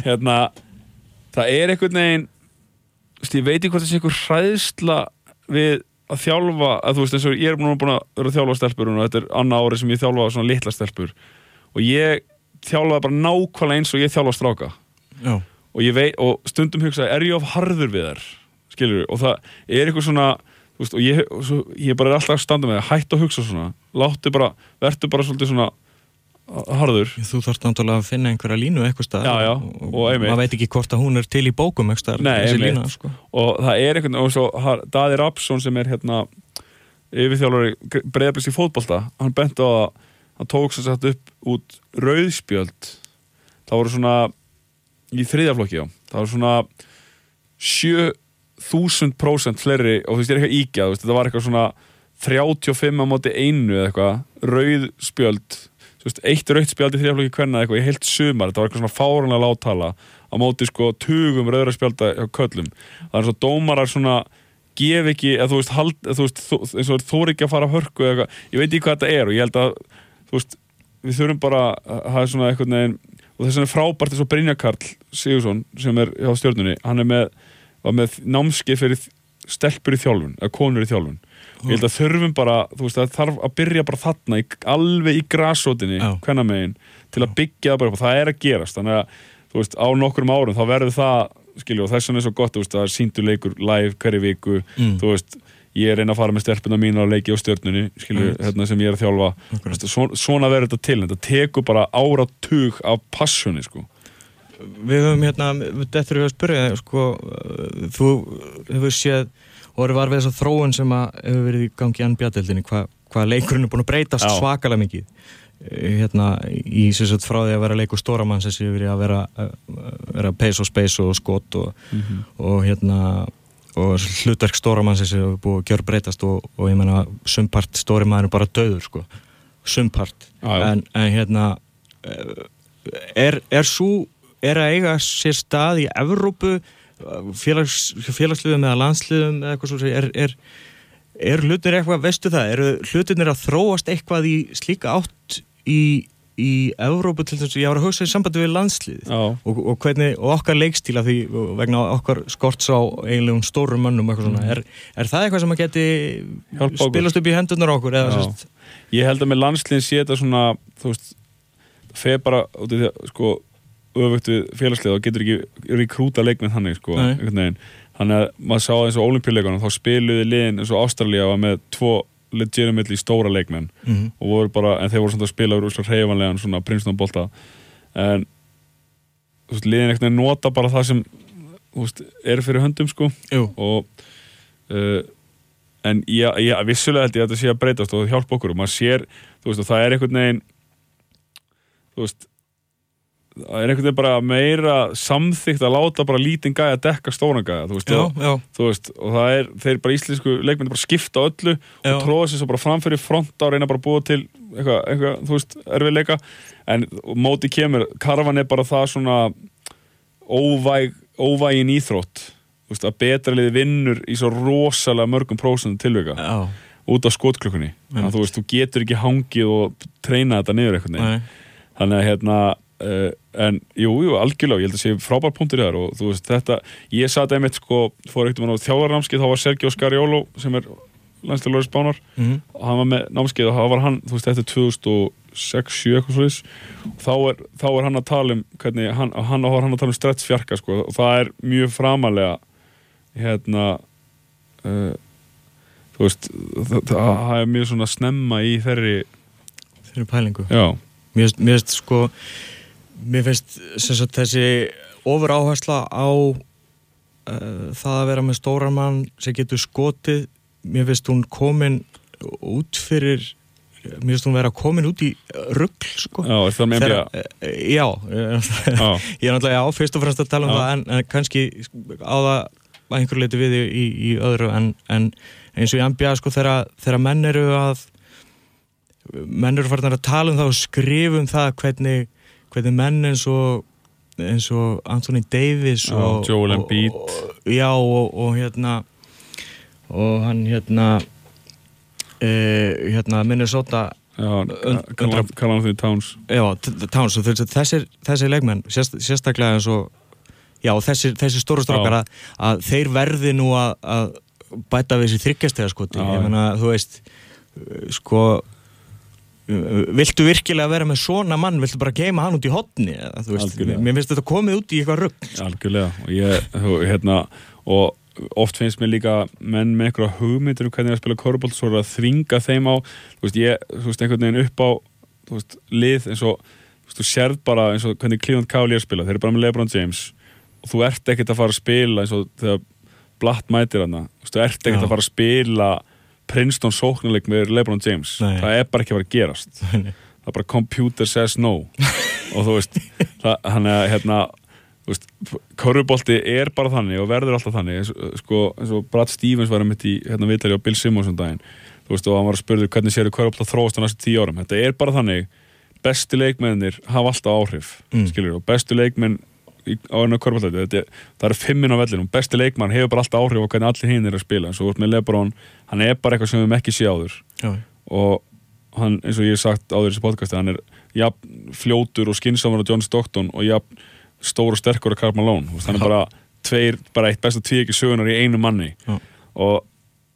það er einhvern veginn ég veit ekki hvort það sé einhver hræðsla við að þjálfa að þú veist eins og ég er búin að vera að þjálfa stelpur og þetta er annað árið sem ég þjálfa svona litla stelpur og ég þjálfaði bara nákvæmlega eins og ég þjálfa stráka og ég veit og stundum hugsa er ég of harður við þær skilur og það er eitthvað svona þú veist, og ég bara er alltaf að standa með það hætt að hugsa svona vertu bara svolítið svona harður. Þú þarft náttúrulega að finna einhverja línu eitthvað stað og maður veit ekki hvort að hún er til í bókum eitthvað þessi lína sko. Og það er einhvern og svo Daði Rapsson sem er yfirþjálfari Breiðabliks í fótbolta hann benti á að hann tók sér satt upp út rauðspjöld það voru svona í 3. flokki það voru svona 7000% fleiri og þú veist ég er eitthvað ígjað þetta var eitthvað svona 35 á móti 1 eða eitthvað rauðspjöld eitt rautt spjald í 3. flokki kvenna eitthvað í heilt sumar, þetta var eitthvað svona fáránlega láttala á móti sko tugum rauðra spjalda hjá köllum, það er svo dómarar svona gef ekki, eða þú veist eins og þú ekki að fara að hörku eða eitthvað, ég veit ekki hvað þetta er og ég held að þú veist, við þurfum bara að hafa svona eitthvað neginn, og þess vegna er frábært eins og Brynjar Karl Sigursson sem er hjá Stjörnunni, hann var með námskeið fyrir stelpur í þjálfun, eða konur í þjálfun og ég held að þurfum bara, þú veist, það þarf að byrja bara þarna, alveg í grasrótinni kvennamegin, til að byggja það bara upp og það er að gerast, þannig að þú veist, á nokkrum árum, þá verður það skilju, og þess vegna er svo gott, þú veist, það er sýndur leikur live hverju viku, þú veist ég er að fara með stelpuna mína á leiki á Stjörnunni skilju, sem ég er að þjálfa svona verður þetta til, þetta tekur bara áratug af passjoni, sko. Við höfum þetta er að spyrja, sko þú hefur séð og var við þessa þróun sem hefur verið í gangi í NBA-deildinni, hvað leikurinn er búin að breytast svakalega mikið í frá því að vera leikur stóramanns þessi yfir að vera pace og space og skot og hlutverk stóramanns þessi hefur búið að gjör breytast og ég meina sumpart stóri maður er bara dauður sko, sumpart en er að eiga sér stað í Evrópu félagsliðum eða landsliðum eða eitthvað svo er hlutir eitthvað, veistu það, eru hlutirnir að þróast eitthvað í slíka átt í Evrópu til þess að ég var að hugsa í sambandi við landslið og hvernig, og okkar leikstíla því vegna okkar skorts á eiginlegum stórum mönnum eitthvað svona, er það eitthvað sem að geti spilast upp í hendurnar okkur eða sérst? Ég held að með landsliðin sé þetta svona, þú veist það fer bara út í það, sko öfugt við félagslið og getur ekki rekrúta leikmenn þannig sko, einhvern veginn þannig að maður sá eins og ólympíuleikunum þá spiluði liðin eins og Ástralía var með 2 legitimately stóra leikmenn og voru bara, en þeir voru svona að spila úr hreyfanlegan svona Princeton-bolta en þú veist, liðin einhvern veginn nota bara það sem þú veist, er fyrir höndum sko og en ég vissulega held ég að þetta sé að breytast og það hjálpa okkur og maður sér, þú veist, og það er einhvern veginn þú veist það er einhvern veginn bara meira samþykkt að láta bara lítinn gæja að dekka stóran gæja, þú veist, þú veist og það er, þeir bara íslensku leikmenn bara skipta öllu og tróða sér svo bara framfyrir front á reyna bara að búa til eitthvað, þú veist, erfiðleika en móti kemur, karfan er bara það svona óvægin íþrótt, þú veist, að betra liði vinnur í svo rosalega mörgum prósentum tilvika út af skotklukkunni, þannig að þú veist, þú getur ekki hangið og treyna þetta niður eitthvað þannig að en jú, algjörlega, ég held að sé frábær punktur í þar og þú veist þetta, ég satt einmitt sko, fór ekkert á þjálfarnámskeið, þá var Sergio Scariolo sem landsliðsþjálfari Spánar og hann var með námskeið og það var hann, þú veist, þetta 2006-07 eitthvað svoleiðis og þá er hann að tala hvernig, hann var að tala stretch fjarka sko, og það mjög framalega þú veist, það mjög svona snemma í þeirri pælingu. Já. Mér finnst sem sagt þessi ofur áhersla á það að vera með stóran mann sem getur skotið, mér finnst hún komin út fyrir, mér finnst hún vera komin út í rugl sko. Já, það með NBA. Já, ég náttúrulega fyrst og fremst að tala það en kannski á það að einhverju leyti við í öðru en eins og í NBA sko þegar menn eru farin að tala það og skrifa það hvernig menn eins og Anthony Davis og Joel Embiid og hann Minnesota Karl Anthony Towns Towns og þessi leikmenn sérstaklega eins og þessi stóru strákar að þeir verði nú að bæta við þessi þryggjastega ég meina þú veist sko viltu virkilega vera með svona mann, viltu bara geyma hann út í horni þú veist, mér finnst þetta komið út í eitthvað rugg algjörlega og oft finnst mér líka menn með einhverja hugmyndir hvernig að spila körfubolta svo að þvinga þeim á þú veist einhvern veginn upp á þú veist, lið eins og þú sérð bara eins og hvernig Cleveland Cavaliers spila þeir bara með LeBron James og þú ert ekkert að fara að spila eins og þegar Blatt mætir hana þú ert ekkert að fara að spila Princeton sóknarleik með LeBron James það bara ekki að vera að gerast það bara computer says no og þú veist hann þú veist, körfubolti bara þannig og verður alltaf þannig eins og Brad Stevens var mitt í viðtali á Bill Simmons daginn þú veist og hann var að spurður hvernig séu körfubolti að þróast á næstu 10 árum þetta bara þannig bestu leikmennir hafa alltaf áhrif skilur og bestu leikmenn á enn körfubolti það 5 inn á vellinum besti leikmann hefur bara alltaf áhrif á hvernig allir hinn að spila eins og með LeBron hann bara eitthvað sem við ekki sé áður og hann eins og ég sagt áður í þessu podcasti hann jafn fljótur og skynsamur á John Stockton og jafn stór og sterkur á Karl Malone hann bara eitt besta tvíeggi sögunar í einu manni og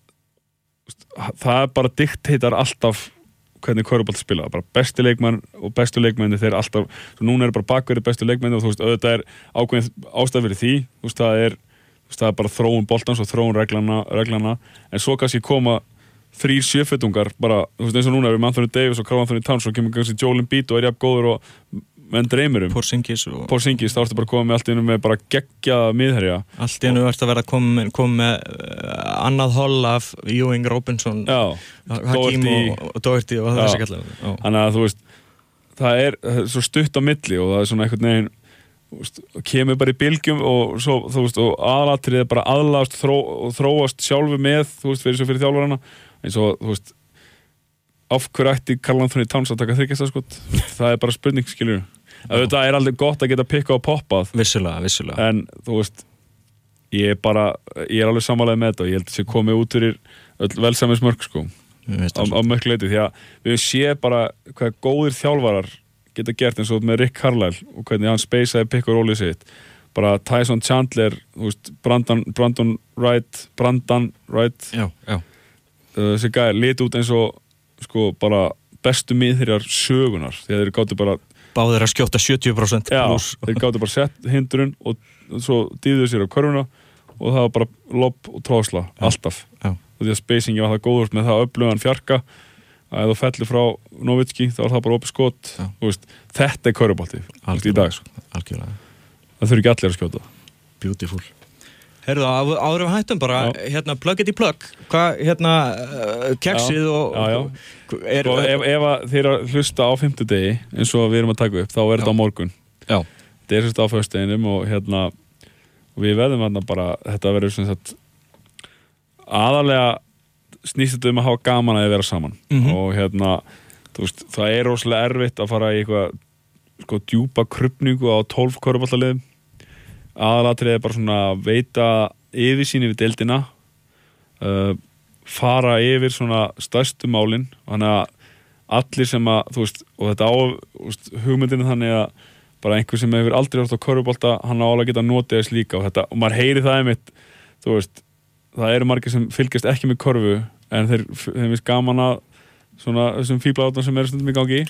það bara diktétar alltaf hvernig körfubolti spila, bara besti leikmann og bestu leikmenni þeir alltaf núna bara bakverði bestu leikmenni og þú veist auðvitað ákveðin ástæð fyrir því þú veist það bara þróun boltans og þróun reglana en svo kannski koma 3 sjöfötungar bara, þú veist eins og núna við með Anthony Davis og Karl Anthony Towns og kemur kannski Joel Embiid og jafn góður og menn dreymir Porzingis þá ertu bara komið með allt í einu með bara geggjaða miðherja allt í einu ertu að vera komið með annað holl af Ewing, Robinson Hakeem og Doherty og þessi kallar þannig að þú veist það svo stutt á milli og það svona einhvern veginn kemur bara í bylgjum og svo þú veist og aðalatrið bara aðlast og þróast sjálfu með þú veist fyrir þjálfarana eins og þú veist af hverju ætti Karl Anthony Towns að taka þryggjastagskot það bara spurning skilur það aldrei gott að geta pikka og poppað vissulega en þú veist ég alveg sammálaði með þetta og ég held að það sé komið út fyrir öll velsæmismörk sko á mörg leiti því að við sé bara hvað góðir þjálfarar geta gert eins og með Rick Carlisle og hvernig hann speysaði pikk og rólið sitt bara Tyson Chandler þú veist, Brandon Wright þessi gæði liti út eins og sko bara bestu miðherjar sögunar því að þeir gáttu bara báðir að skjóta 70% plus þeir gáttu bara sett hindrun og svo dýðuðu sér á körfuna og það var bara lobb og tróðsla alltaf og því að spacingi var það góður með það öflugan fjarka að ef þú fellir frá Nowitzki þá var það bara opið skot þetta körfubolti í dag algjörlega. Það þurfi ekki allir að skjóta beautiful. Heyrðu, áður við hættum bara plug it í plug hvað, keksið og ef þið eru að hlusta á 5. degi eins og við erum að taka upp þá þetta á morgun þetta sérst á föstudeginum og við veðum bara þetta verður sem sagt aðalega snýst þetta að hafa gaman að vera saman og þú veist, það rosalega erfitt að fara í eitthvað sko djúpa krupningu á 12 körfuboltaliðum aðalatriði bara svona veita yfirsýn yfir deildina fara yfir svona stærstu málin þannig að allir sem að þú veist og þetta hugmyndinu þannig að bara einhver sem hefur aldrei hort á körfubolta, hann á alveg að geta notið þess líka og maður heyri það einmitt, þú veist, það eru margir sem fylgjast ekki með körfu en þeim finnst gaman að svona þessum fíblaátum sem stundum í gangi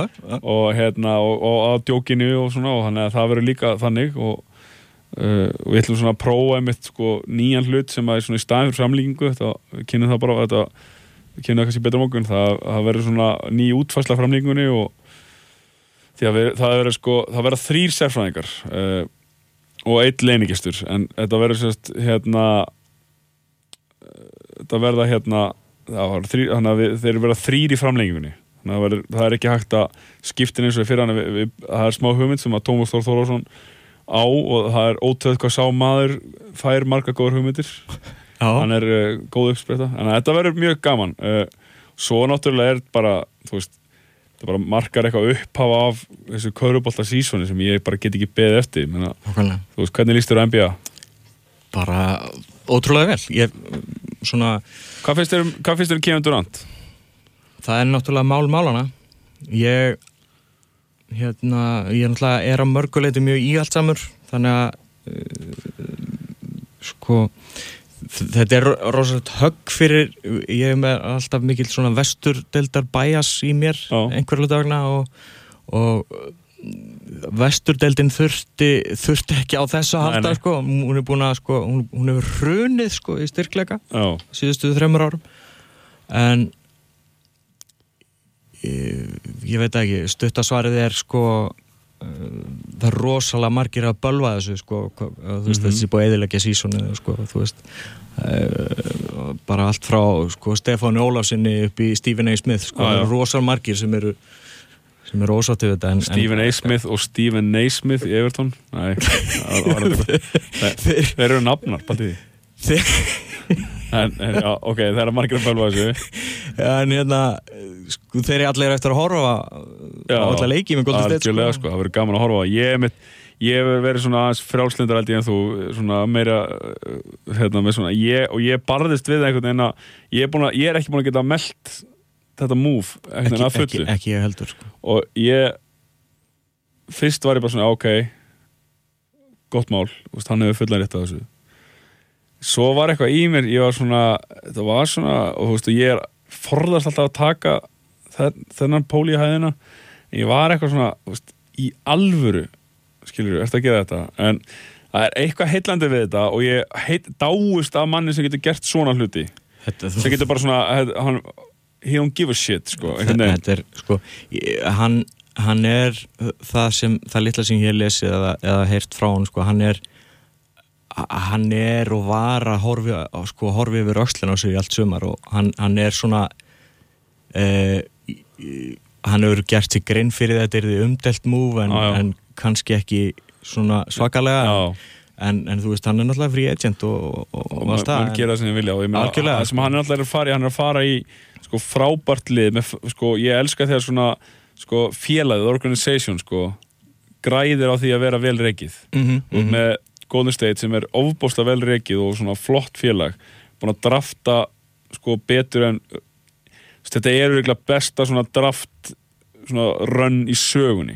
og að djókinu og svona og þannig að það verður líka þannig og við ætlum svona að prófa einmitt sko nýjan hlut sem að svona í staðin fyrir framlíkingu við kynum það bara við kynum það kannski betur morgun það verður svona ný útfærsla framlíkingunni og því að það verður 3 sérfræðingar og 1 leynigestur en þetta verður sérst þetta verða þannig að þeir verða 3 í framlengingunni þannig að það ekki hægt að skiptin eins og fyrir hann það smá hugmynd sem að Tómas Þór Þórðarsson á og það ótöð hvað sá maður fær marga góður hugmyndir hann góð uppspretta en þetta verður mjög gaman svo náttúrulega bara þú veist það bara markar eitthvað upphafa af þessu körfubolta sísoni sem ég bara get ekki beðið eftir þú veist hvernig líst þér á NBA? Bara ótrúlega vel ég svona Hvað finnst þér Kevin Durant? Það náttúrulega málana ég náttúrulega á mörguleiti mjög íhaldsamur þannig að sko þetta rosalegt högg fyrir ég með alltaf mikill svona vesturdeildar bias í mér einhverju dagna og vesturdeildin þurfti ekki á þessu að halda sko, hún búin að sko, hún hefur hrunið sko í styrkleika síðustu 3 árum en ég veit ekki, stuttasvarið sko það rosalega margir að bölva þessu sko, þú veist þessi búið að eyðileggja sísonið sko, þú veist bara allt frá sko Stefáni Ólafsinni upp í Stephen A. Smith sko, rosalega margir sem eru ósáttið þetta Stephen A. Smith og Stephen Naismith í Everton þeir eru nafnar bæði ok, það er margir að bölva þessu en sko, þeir allir eftir að horfa á alla leiki með Golden State sko, það verður gaman að horfa ég hef verið svona aðeins frjálslindar en þú, svona meira með svona, ég barðist við einhvern veginn að ég ekki búin að geta meldt þetta move ekki ég heldur sko. og fyrst var ég bara svona ok gott mál, hann hefur fullan rétt á þessu svo var eitthvað í mér ég var svona, þetta var svona og þú veist, ég forðast alltaf að taka þennan pól í hæðina ég var eitthvað svona, þú veist, í alvöru skilur, ertu að gera þetta en það er eitthvað heillandi við þetta og ég dáist af manni sem getur gert svona hluti sem getur bara svona he don't give a shit sko, þetta sko hann það litla sem ég hef lesið eða heyrt frá hann sko, hann og var að horfi yfir öxlina á sig í allt sumar og hann svona hann hefur gert sig grein fyrir þetta er umdelt move en kannski ekki svona svakalega en þú veist, hann náttúrulega free agent og mann gera það sem ég vilja og ég meina, það sem hann náttúrulega hann að fara í sko frábært lið með, sko, ég elska þegar svona sko félagið, organization sko græðir á því að vera vel rekið og með Golden State sem er ofboðslega vel rekið og svona flott félag búin að drafta sko betur en þetta er eiginlega besta svona draft svona run í sögunni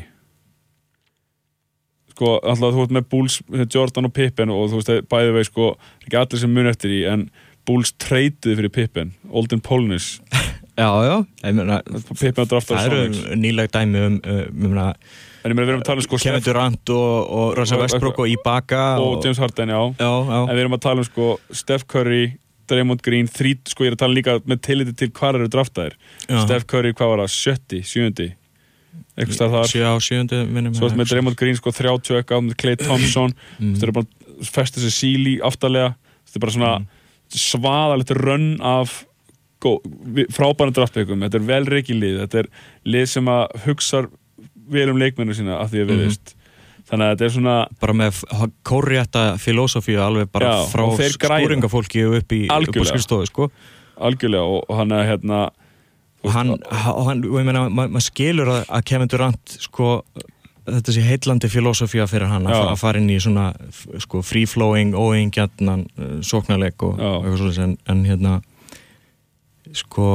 sko alltaf þú ert með Bulls Jordan og Pippen og þú veist bæði vegi sko ekki allir sem mun eftir í en Bulls treytuði fyrir Pippen Olden Polnis já ég meina Pippen að drafta það eru nýleg dæmi en ég meina við erum að tala sko Kevin Durant og Russell Westbrook og Ibaka og James Harden já en við erum að tala sko Steph Curry Draymond Green, sko ég er að tala líka með tilliti til hvað eru draftaðir Steph Curry, hvað var það, 70, 70 eitthvað stað þar 7. minnum svo með Draymond Green, sko 30 eitthvað með Klay Thompson, þetta er bara festa sér síli aftarlega þetta er bara svona svaðalegt rönn af frábærum draftleikum, þetta er vel reikið lið þetta er lið sem að hugsa vel leikmennu sína að því að viðist þannig að þetta er svona bara með kórrétta filosófíu alveg bara frá skúringafólki upp í skrifstofu sko algjörlega og hann er og ég meina maður skilur að Kevin Durant sko þetta sé heillandi filosófía fyrir hann að fara inn í svona sko free flowing óeigingjarnan sóknarleik og eitthvað svolítið en sko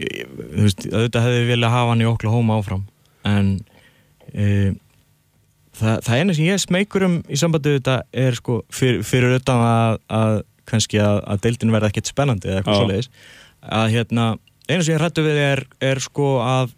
þú veist auðvitað hefði viljað hafa hann í Oklahoma áfram en það eina sem ég smeykur í sambandi við þetta sko fyrir utan að kannski að deildin verða ekkert spennandi eða eitthvað svoleiðis að eina sem ég hræddu við sko að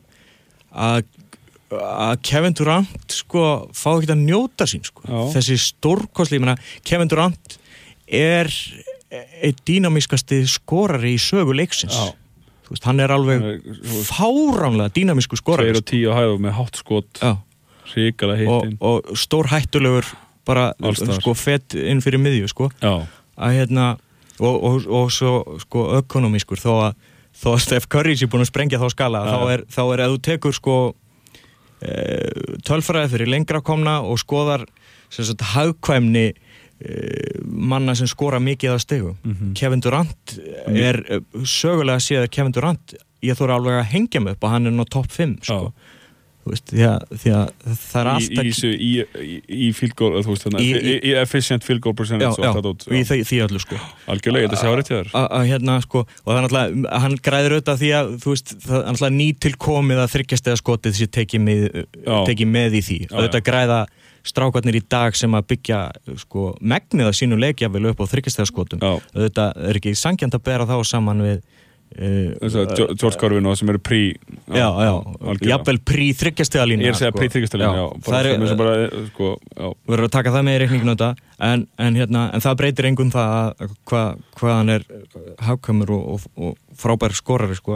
Kevin Durant sko fá ekkert að njóta sín sko. Þessi stórkostli, ég meina Kevin Durant einn dýnamískasti skorari í sögu leiksins. Þú veist, hann alveg fáránlega dýnamísku skorari. 2 og 10 á hæð með hátt skot, hrikalega hittin og stór hættulegur bara sko fett inn fyrir miðju sko. Að og svo sko ökonomískur þó að Steph Curry sé búin að sprengja þá skala þá ef þú tekur sko tölfræði fyrir lengra komna og skoðar sem sagt hagkvæmni manna sem skora mikið af stigum. Kevin Durant sögulega séð að Kevin Durant ég þóra alveg að hengja mig upp og hann ná topp 5 sko. Þú veist, því að það alltaf í field goal, þú veist í efficient field goal percentage í því öllu sko. Algjörlega, þetta sé árið til þér sko, og það náttúrulega hann græður auðvitað því að þú veist, það náttúrulega nýtilkomið að 3 skotið sé tekið með í því að þetta græða strákarnir í dag sem að byggja sko megnið af sínu leikjafil upp á 3 skotum þetta ekki sanngjarnt að bera þá saman við George Garvin og sem eru jafnvel pre-3 stiglalínu ég er að segja pre-3 stiglalínu verður að taka það með í reikninginu þetta en það breytir engum það hvað hann hagkvæmur og frábær skorari sko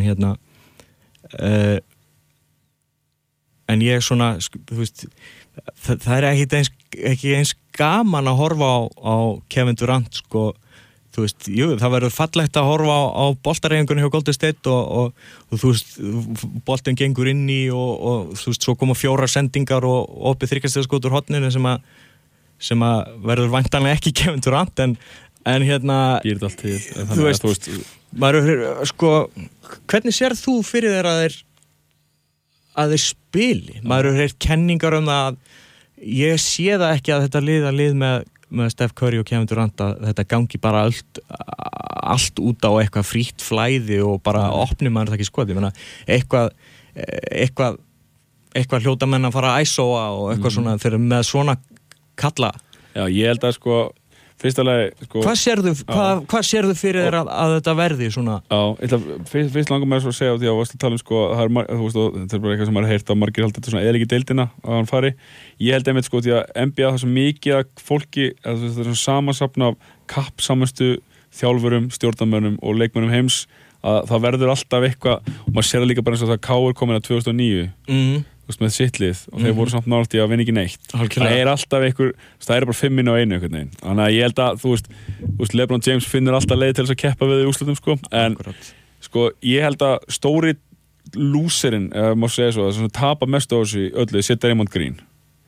en ég svona þú veist það ekki eins gaman að horfa á Kevin Durant sko. Þú veist, það verður fallegt að horfa á boltareigingunni hjá Golden State og þú veist, boltin gengur inn í og þú veist, svo koma 4 sendingar og opið 3 skot úr horninu sem að verður væntanlega ekki Kevin Durant en býrð allt til þú veist, maður sko, hvernig sér þú fyrir þér að þeir spili? Maður hefur heyrt kenningar það ég sé það ekki að þetta lið með Steph Curry og Kevin Durant að þetta gangi bara allt út á eitthvað frítt flæði og bara opni maður það ekki skot ég meina eitthvað hljóta menn að fara að ISO-a og eitthvað svona þeir með svona kalla. Já, ég held að sko fyrsta lagi sko hvað sérðu fyrir þér að þetta verði svona? Já, fyrst langar mér svo að segja því að varst að tala sko þú veist, þetta bara eitthvað sem maður heyrt að margir halda þetta svona eðliki deildina að hann fari. Ég held einmitt sko því að NBA það er svo mikið að fólki þetta er svona samansafn af kappsamastu þjálfurum, stjórnarmönnum og leikmönnum heims að það verður alltaf eitthvað og maður sér það líka bara eins og það KR komin að 2009 þú veist, með sittlið og þeir voru samt nálægt í að vinna ekki neitt það alltaf einhver, það bara 5 inn á einu einhvern veginn, þannig að ég held að þú veist, LeBron James finnur alltaf leið til þess að keppa við í úrslitum sko, en sko, ég held að stóri lúserinn, ef maður segja svo að tapa mest á þessu öllu, setja Draymond Green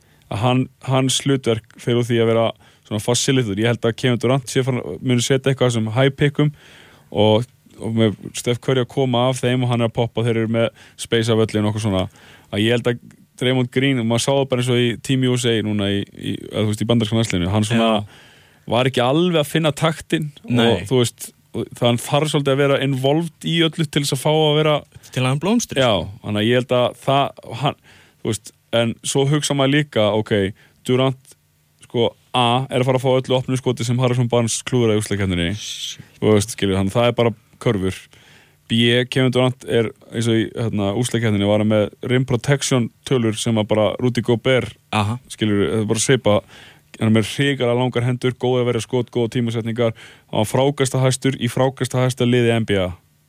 að hans hlutverk fyrir því að vera svona facilitator, ég held að Kevin Durant muni setja eitthvað sem high pickum og með Steph Curry að koma af þeim og hann að poppa, þeir eru með space af öllin og okkur svona að ég held að Draymond Green, maður sá það bara eins og í Team USA núna í bandaríska landsliðinu, hann svona var ekki alveg að finna taktinn og þú veist, þannig þarf svolítið að vera involved í öllu til þess að fá að vera til að hann blómstri. Já, þannig að ég held að hann, þú veist, en svo hugsa maður líka, ok, Durant sko, A, er að fara að fá öllu opnu skoti sem Harrison Barnes klúður í úrslitakeppninni þú veist, skilur, þannig það er bara körfur. B, Kevin Durant er eins og í úrslitakeppninni var hann með rim protection tölur sem að bara Rudy Gobert skilur, það er bara svipa hann er með hrikalega langar hendur, góð að vera skot, góða tímasetningar, hann var frákasta hæstur í frákasta hæsta liði NBA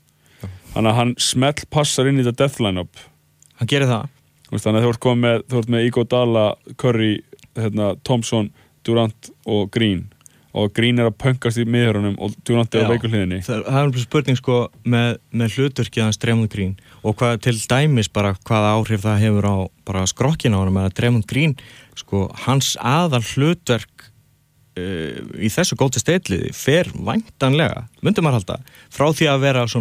þannig að hann smell passar inn í þetta death line-up hann gerir það þannig að þú ert með Iguodala, Curry Thompson, Durant og Green og Green er að pönkast í miðjörunum og Durant er á veikulhliðinni. Það er spurning sko með hlutverkið hans Draymond Green og hvað til dæmis bara hvaða áhrif það hefur á bara skrokkina á hann með að Draymond Green sko hans aðal hlutverk í þessu Golden State liði fer væntanlega, myndi maður halda frá því að vera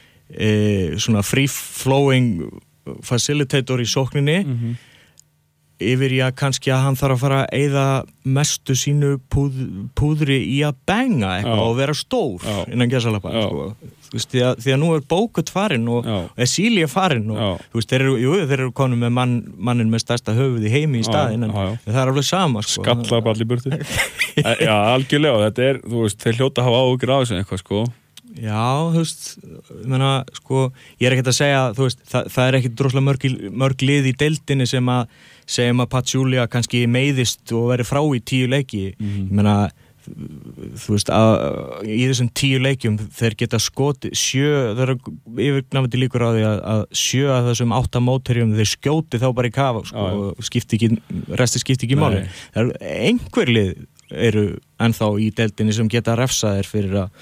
svona free flowing facilitator í sókninni yfir í að kannski að hann þarf að fara að eyða mestu sínu púðri í að benga eitthvað og vera stór innan gæsalappa sko. Þú veist, því að nú Bogut farinn og Silja farinn og þú veist, þeir eru konum með mannin með stærsta höfuð í heimi í staðinn en það alveg sama sko. Skallar bara allir burti Já, algjörlega, þetta þú veist, þeir hljóta að hafa áhugur á þessu eitthvað sko. Já, þú veist, ég meina, sko, ég ekkert að segja, þú veist, það ekkert droslega mörg lið í deildinni sem að segjum að Pachulia kannski meiðist og veri frá í 10 leiki. Ég meina, þú veist, í þessum 10 leikjum þeir geta skoti 7, það eru yfirgnafandi líkur á því að 7 af þessum 8 mótherjum þeir skjóti þá bara í kafa, sko, og resti skipti ekki máli. Það eru einhver lið eru ennþá í deildinni sem geta refsaðir fyrir að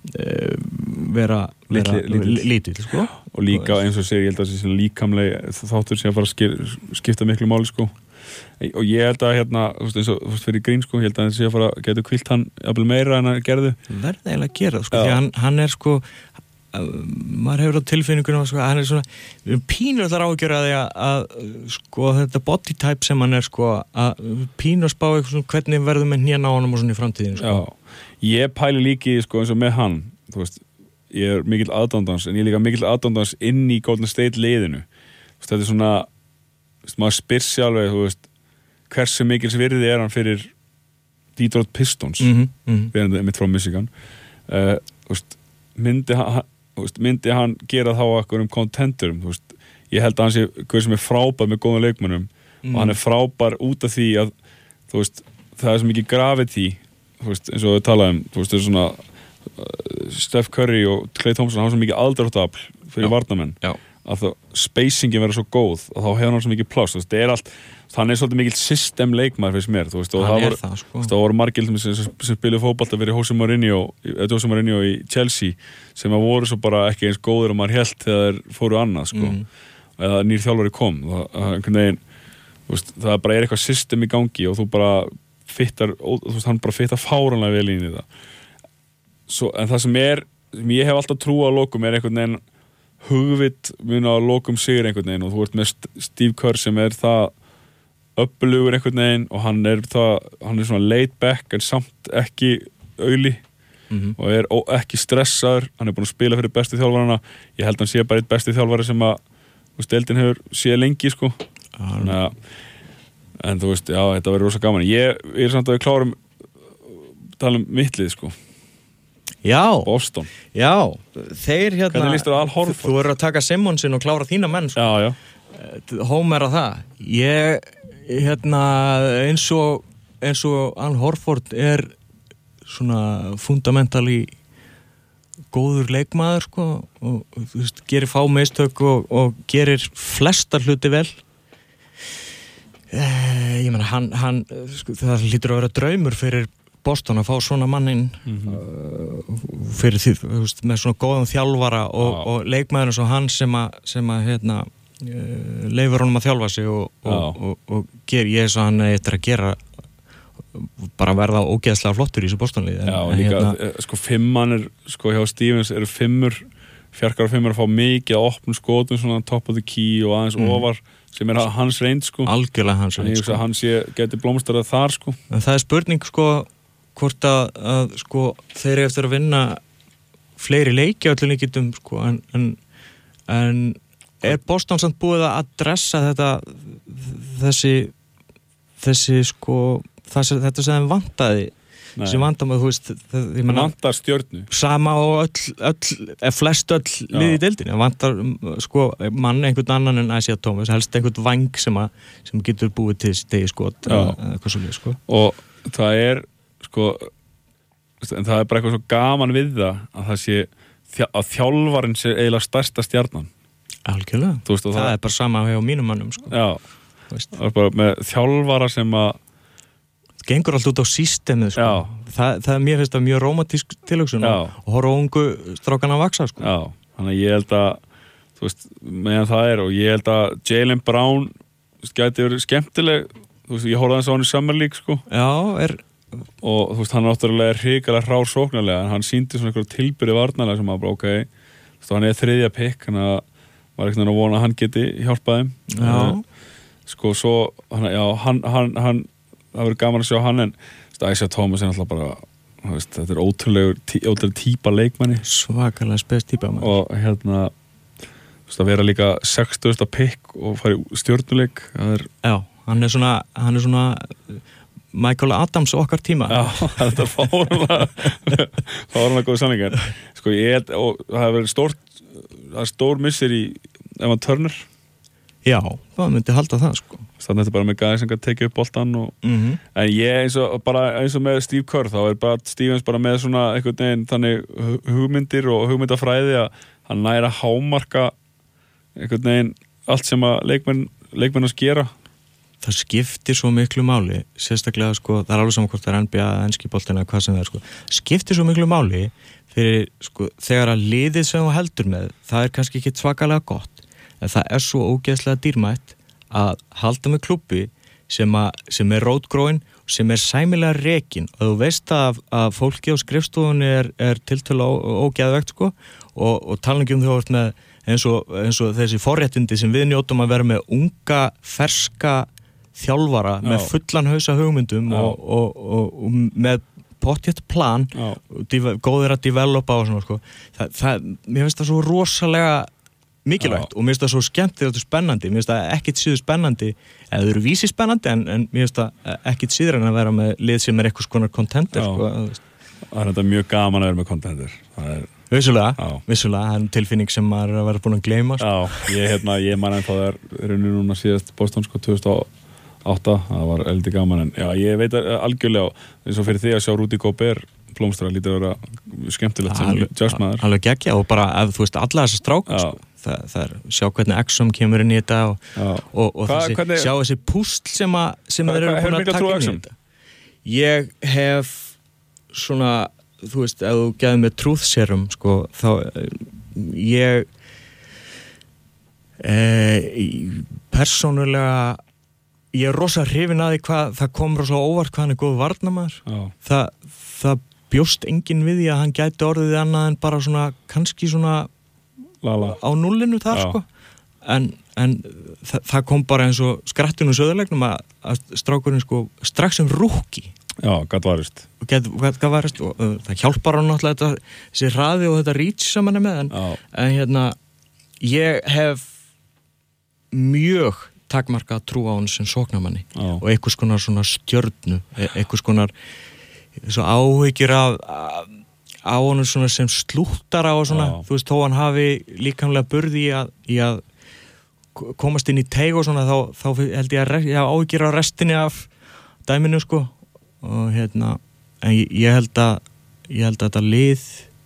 vera lítill sko. Og líka eins og segir, ég held að það sé líkamlega þáttur sem að fara að skipta miklu máli sko. Og ég held að hérna, þú veist, eins og fyrir grín sko, ég held að það sé að fara að geta kvilt hann jafnvel meira en hann gerðu. Verði eiginlega að gera sko, því hann er sko maður hefur á tilfinningunum sko, hann er svona pínur þar ágjör að því að sko þetta body type sem hann er sko að pínur spá eitthvað svona hvernig verður með hnén á honum og svona í framtíðin sko. Ég pæli líki sko eins og með hann, þú veist, ég er mikill aðdándans en ég er líka mikill aðdándans inn í Golden State liðinu. Þú veist, þetta er svona, þú veist, maður spyr sig alveg, þú veist, hversu mikils virði er hann fyrir Detroit Pistons, verðandi mitt frá Michigan. Þú veist, myndi hann gera þá okkur contenturum, þú veist, ég held að hann sé hver sem er frábær með góðum leikmönnum og hann er frábær út af því að, þú veist, það er svo mikið gravity, þú veist, eins og við talaðum, þú veist, það er svona Steph Curry og Klay Thompson hafa svo mikið aldrátafl fyrir varnamenn að spacingin verður svo góð og þá hefur hann svo mikið pláss, þú veist, það er allt hann er svolítið mikill systemleikmaður fyrst mér, þú veist, og það voru margir sem spiluðu fótbolta fyrir Jose Mourinho í Chelsea sem að voru svo bara ekki eins góður og maður hélt þegar þeir fóru annað, sko eða nýr þjálfari kom einhvern veginn, þú veist, það bara er eitthvað system í gangi og þú bara fittar, þú veist, hann bara fittar fáranlega vel inn í það en það sem ég hef alltaf trú á lokum er einhvern veginn hugvit mun á lokum sigur einhvern veginn og þú ert með Steve Kerr sem er það öflugur einhvern veginn og hann er svona laid back en samt ekki auðli og er ekki stressaður, hann er búin að spila fyrir bestu þjálfarana, ég held að hann sé bara eitt besti þjálfari sem að deildin hefur séð lengi sko en þú veist, já, þetta verður rosa gaman ég er samt að við klárum tala mittlið sko Boston já, þeir hérna hvernig líst þér Al Horford? Þú verður að taka Simmonsin og klára þína menn sko. já Homer að það ég hérna eins og Al Horford er svona fundamentally góður leikmaður sko og þú veist, gerir fá mistök og gerir flesta hluti vel ég meina hann sko, það hlýtur að vera draumur fyrir Boston að fá svona mannin fyrir því, þú veist, með svona góðan þjálfara og leikmaður eins og hann sem að hérna leifur honum að þjálfa sig og ég er svo hann eftir að gera bara verða ógeðslega flottur í þessu Bostonliði og líka, sko fimmann er sko hjá Stevens eru fjarkar og fimmur að fá mikið að opna skotum svona top of the key og aðeins ofar sem er hans reynd sko algjörlega hans reynd sko hann geti blómstarað þar sko en það er spurning sko hvort að sko þeir eru eftir að vinna fleiri leiki á öllum leikjum sko en er Boston samt búið að adressa þessi sko þetta sem þeim vantaði sem vandamöð, þú veist vantar stjörnu sama og flest öll lið í deildinni vantar sko mann einhvern annan en Isaiah Thomas helst einhvern væng sem getur búið til stegi skot eitthvað svolítið sko og það er sko en það er bara eitthvað svo gaman við það að sé að þjálfarinn sé eiginlega stærsta stjarnan algjörlega, veist, það er bara sama hjá mínum mannum sko. það er bara með þjálfara sem að það gengur allt út á systemið sko. það er mér finnst það mjög rómantísk tilhugsun og horfa ungu strákan að vaksa sko. þannig að ég held að þú veist, meðan það er og ég held að Jaylen Brown gæti verið skemmtileg þú veist, ég horfði hans á hann í Summer League sko. Og þú veist, hann er náttúrulega hrikalega hrár sóknarlega en hann sýndi svona eitthvað tilbyrði varnarlega sem að bara ok, þú veist, hann er 3. pick þannig að var eitthvað að vona að hann geti hjálpað þeim sko svo hann það verður gaman að sjá hann en Isaiah Thomas alltaf bara þetta ótrúlega típa leikmanni svakalega spes típa og að vera líka 60. pick og fara í stjörnuleik já, hann er svona Michael Adams okkar tíma já, þetta er fáránlega góð samlingar sko og það hefur verið stór missir í Evan Turner já, það myndi halda það sko þannig að þetta bara með gæði sem kann tekið upp boltan en ég eins og með Steve Kerr þá bara Stevens bara með svona einhvern veginn þannig hugmyndir og hugmyndafræði að hann næra hámarka einhvern veginn allt sem að leikmenn að gera það skiptir svo miklu máli sérstaklega sko, það er alveg saman hvort það er NBA enski boltina eða hvað sem það er sko skiptir svo miklu máli fyrir sko þegar að liðið sem þú heldur með það er kannski ekki svakalega gott en það er svo ógeðslega dýrmætt að halda með klubbi sem er rótgróin sem er sæmilega rekin og þú veist að fólki á skrifstofunni er tiltölulega ógeðvegt sko og talningi þú ert með eins og þessi forréttindi sem við njótum að vera með unga, ferska þjálfara með fullan hausa hugmyndum og með pottjætt plan góðir að developa og svona sko mér finnst það svo rosalega mikilvægt og mér finnst það svo skemmtilegt og spennandi mér finnst það ekkit síður spennandi eða þau eru vísi spennandi en mér finnst það ekkit síður en að vera með lið sem er eitthvað skonar contender sko. Það er þetta mjög gaman að vera með contender vissulega, það er tilfinning sem maður er að vera búin að gleyma sko. ég man ennþá það er núna síðast Boston sko 2008 það var eldi gaman en ég veit algjörlega eins og fyrir því að sjá Rudy Gobert blómstra lítið að vera skemmtilegt sem jazmaður alveg geggja og bara ef þú veist alla þessa strákar sko. það er sjá hvernig Exum kemur inn í þetta og þessi, sjá þessi púsl sem þeir eru búin að taka inn í þetta ég hef svona þú veist, ef þú gefið mér truth serum sko, þá ég persónulega ég er rosa hrifinn að því hvað það kom rosa óvart hvað hann er góð varnarmaður það bjóst enginn við því að hann gæti orðið annað en bara svona kannski svona á nullinu þar sko en það kom bara eins og skrattinu söðurleiknum að strákurinn sko strax sem rúkki gat varist og það hjálpar hann náttúrulega þessi hraði og þetta reach sem hann er með en ég hef mjög takmarka trú á hann sem sóknarmanni og einhvers konar svona stjörnu einhvers konar svo áhyggjur á honum svona sem slúttara og svona þú veist, þó hann hafi líkamlega burði í að komast inn í teig og svona þá held ég að ég áhyggjur á restinni af dæminu sko og en ég held að þetta lið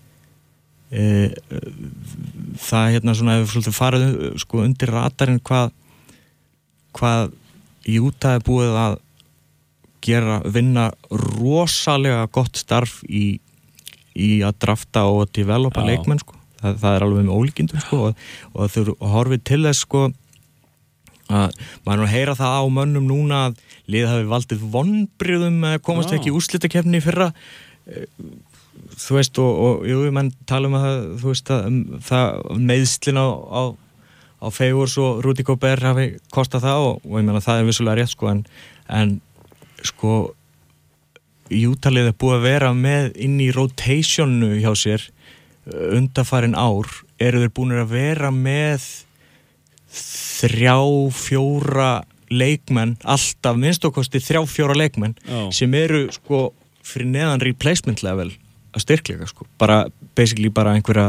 það svona hefur svolítið farið sko undir radarinn hvað Utah er búið að vinna rosalega gott starf í að drafta og developa leikmenn sko. Það er alveg með ólíkindum sko og þau horfið til þess sko að maður heyra það á mönnum núna að liðið hafi valdið vonbrigðum að komast ekki í úrslitakeppni í fyrra þú veist og jú, menn tala um að þú veist að það meiðslin á Favors og Rudy Gobert hafi kostað það og ég meina það er vissulega rétt sko en sko Utah-lið er búið að vera með inn í rotationu hjá sér undanfarin ár eru þeir búin að vera með 3-4 leikmenn alltaf minnstokosti 3-4 leikmenn sem eru sko fyrir neðan replacement level að styrkleika sko bara basically bara einhverja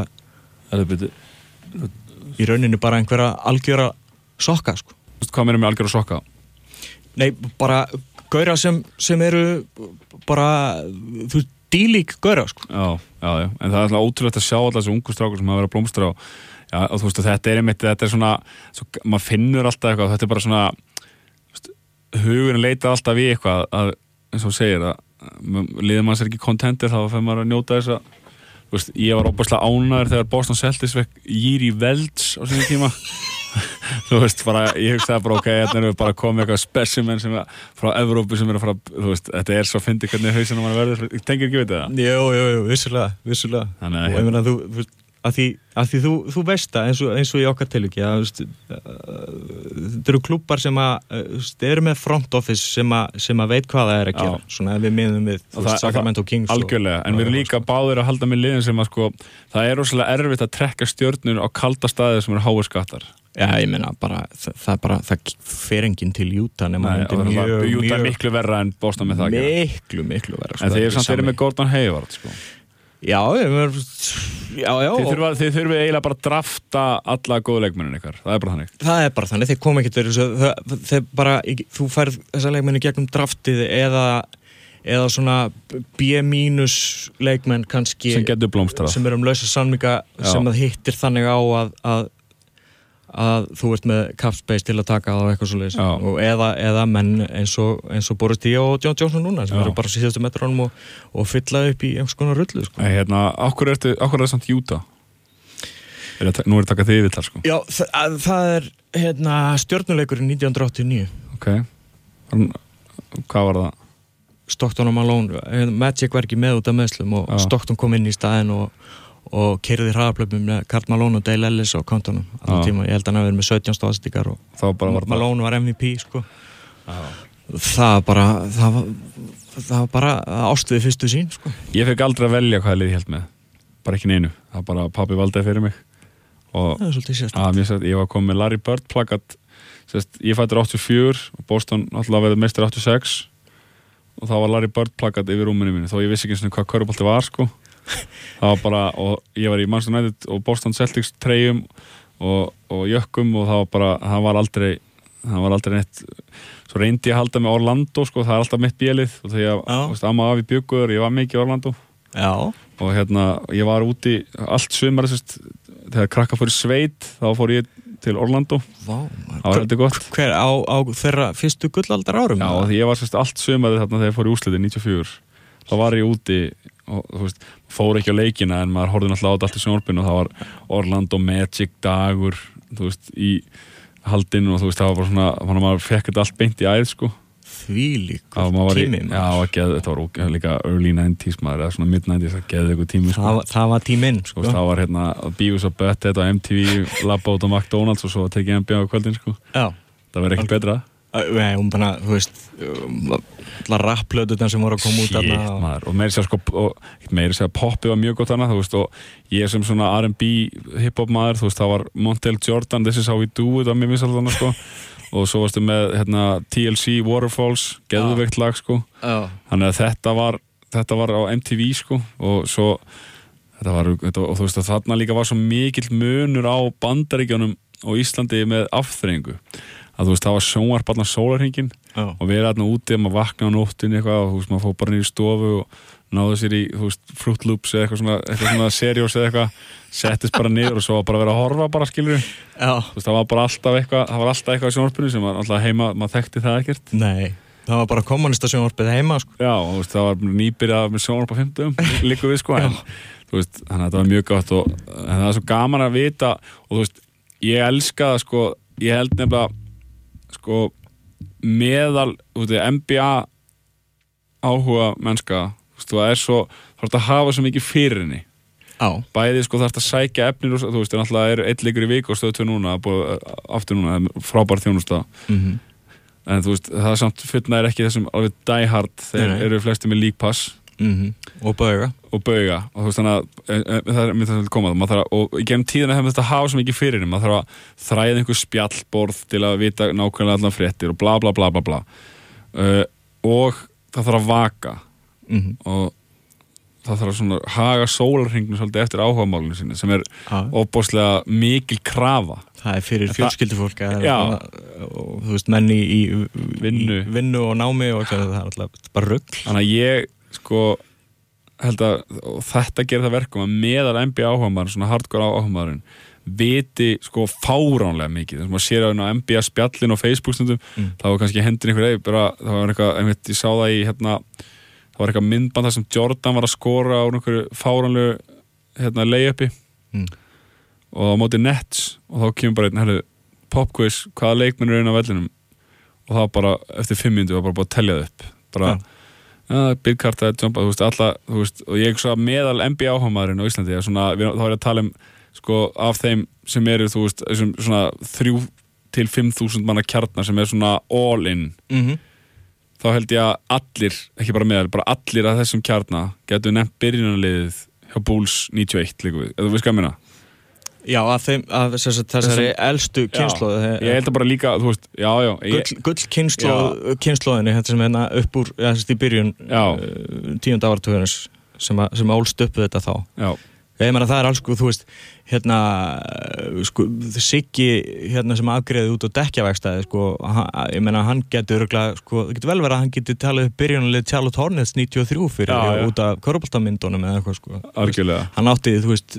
í rauninu bara einhverja algjöra sokka sko. Hvað meira með algjöra sokka? Nei, bara gauðra sem eru bara, þú veist, dílík gauðra, sko. Já, en það er alltaf ótrúlegt að sjá alltaf þessu ungu strákur sem hafa verið að blómstra og þú veist, þetta er einmitt, þetta er svona, maður finnur alltaf eitthvað, þetta er bara svona, hugurinn leita alltaf í eitthvað að, eins og þú segir, að liður manns er ekki contender, þá fyrir maður að njóta þess að, þú veist, ég var óbærslega ánæður þegar Boston Celtics vekk Jiri Velds á sínum tíma. Þú veist, bara, ég hugsaði bara, ok, hérna erum við bara komið eitthvað specimen sem er frá Evrópu sem er að fara, þú veist, þetta er svo fyndið hvernig hausinn mann verður, tengir ekki við þetta? Jú, vissulega. Þannig að, ég meina, þú veist, að því þú veist það, eins og í okkar tilviki, þetta eru klúbbar sem að eru með front office sem að veit hvað það er að gera, svona ef við miðum við Sacramento Kings algjörlega, en við erum líka báðir að halda með liðin sem að sko, það er rosalega erfitt að trekka stjörnur á kalda staði sem eru háir skattar. Já, ég meina það fer enginn til Utah nema Utah er miklu verra en Boston með það miklu verra. En þeir eru samt verið með Gordon Hayward sko. Já. Þið þurfið eiginlega bara að drafta alla góðu leikmennin ykkar, það er bara þannig. Þeir koma ekki þú færð þessa leikmenni gegnum draftið eða svona B- leikmenn kannski sem getur blómstrað, sem eru lausa samninga sem það hittir þannig á að þú ert með cap space til að taka það á eitthvað svoleiðis og eða menn eins og Boris D. og John Johnson núna sem eru bara síðustu metrónum og fylla upp í einhvers konar rullu sko. Akkur er það samt Utah? Nú er taka þið yfir þar sko. Já, það er stjörnuleikurinn 1989. Ok, hvað var það? Stockton og Malone, Magic var ekki með út af meðslum og Stockton kom inn í staðinn og keyrði hraðaplöpum með Karl Malone og Dale Ellis á kantunum allan tíma, ég held að hann hafi verið með 17 staðstíkar og Malone var MVP sko. Það var bara ástuði fyrstu sín sko. Ég fekk aldrei að velja hvað liði ég held með, bara ekki neinu, það var bara pabbi valdaði fyrir mig og það er svolítið sérstætt. Ég var komið með Larry Bird plakat, ég fættur 84 og Boston alltaf verið meistar 86 og það var Larry Bird plakat yfir rúminu mínu, þó ég vissi ekki hvað körfubolti var sko. Það var bara, og ég var í Manchester United og Boston Celtics treyjum og jökkum og það var aldrei neitt. Svo reyndi ég að halda með Orlando sko, það er alltaf mitt bélið og þegar amma afi bjugguður, ég var mikið í Orlando og ég var úti allt sumar þegar krakka fór í sveit, þá fór ég til Orlando. Vá, það var heldur gott. Hver, á þeirra fyrstu gullaldar árum? Já, því ég var allt sumarið þarna þegar ég fór í úrslitin 94, þá var ég úti og þú veist, fór ekki á leikina en maður horfði náttúrulega á þetta allt í sjónvarpinu og það var Orlando Magic dagur þú veist, í haldinu og þú veist, það var bara svona, þannig að maður fekk þetta allt beint í æð sko. Þvílíkur tími þetta var líka early 90s maður, eða svona mid 90s, það geði eitthvað tími sko. Það var tíminn sko. Það var Beavis og Butthead á MTV labba út á McDonald's og svo tekið NBA á kvöldin sko. Já. Það verði ekkert betra. Nei, bara, þú veist allar rapplötutan sem voru að koma út maður, og meiri segja poppið var mjög gott hana, þú veist, og ég sem svona R&B hip-hop maður, þú veist, það var Montel Jordan, This Is How We Do It, það var mjög misaldan sko, og svo varstu með TLC, Waterfalls, geðveikt lag sko, þannig að þetta var á MTV sko, og svo og þú veist, að þarna líka var svo mikill munur á Bandaríkjunum og Íslandi með afþreyingu, að þú veist, það var sjónvarp allan sólarhringinn og við erum þarna úti, maður vakna á nóttunni eitthvað og þú veist, maður fór bara niður í stofu og náði sér í, þú veist, Fruit Loops eða eitthvað svona seriós eða eitthvað, settist bara niður og svo var bara að vera að horfa bara, skilur við. Þú veist, það var alltaf eitthvað í sjónvarpinu sem var alltaf heima, maður þekkti það ekkert. Nei, það var bara kommunista sjónvarpið heima, sko. Já, og þú veist, það var nýbyrjað með sjónvarp á 50 líku við, sko, en þú veist, þannig að þetta var mjög gott en það er svo gaman að vita og þú veist, ég elska það, sko, ég held nefnilega sko meðal NBA áhuga mennska, þú veist, það er að hafa svo mikið fyrir henni bæði sko, það er að sækja efnir og þú veist, það er einn leikur í viku og stöð 2 núna, aftur núna frábær þjónusta en þú veist, það er samt fullnægir ekki þessum alveg die hard, þeir eru flesti með League Pass og bauga og þú veist, þannig að það er mér það að koma það, og í gegnum tíðina hefum þetta að hafa svo mikið fyrir henni, maður þarf að þræða einhver spjallborð til að vita nákvæmlega allan fréttir og bla bla bla bla bla og það þarf að vaka og það þarf að svona haga sólarhringnum svolítið eftir áhugamálinu sinni sem er óbáslega mikil krafa. Það er fyrir fjölskyldufólk og þú veist, menn í vinnu og námi og það er alltaf bara rugl. Þannig að ég sko held að þetta gerir það verkum að meðal NBA áhugamarinn, svona hardcore áhugamarinn viti sko fáránlega mikið, þess að maður sér á NBA spjallin og Facebook stundum, þá var kannski hendin einhver það var eitthvað, ég sá það í það var eitthvað myndband þar sem Jordan var að skora á einhverju fáránlegu lay-upi og á móti Nets og þá kemur bara einn popquiz, hvaða leikmenn eru inn á vellinum og það bara eftir 5 mínútur var bara búið að telja það upp bara Bill Carter, John Ball, þú veist, og ég svo meðal NBA áhugamarinn á Íslandi, svona, þá er ég að tala sko af þeim sem eru, þú veist, svona 3 til 5.000 manna kjarnar sem svona all in þá held ég að allir, ekki bara meðal, bara allir að þessum kjarnar getur nefnt byrjunarliðið hjá Bulls 91 líka við, eða þú veist hvað ég meina? Já, að þessari elstu kynnslóð. Ég held að bara líka, þú veist, gull kynnslóðinni, þetta sem upp úr, í byrjun 10. áratugarins sem álst upp við þetta þá. Já. Ég meina það alls, þú veist, Siggi, sem afgreiði út á dekkjavegstæði, ég meina hann getur örugglega, það getur vel verið að hann getur talið upp byrjunarlið Charlotte Hornets 93 fyrir út af körfuboltamyndunum eða eitthvað, Algjörlega. Hann átti, þú veist,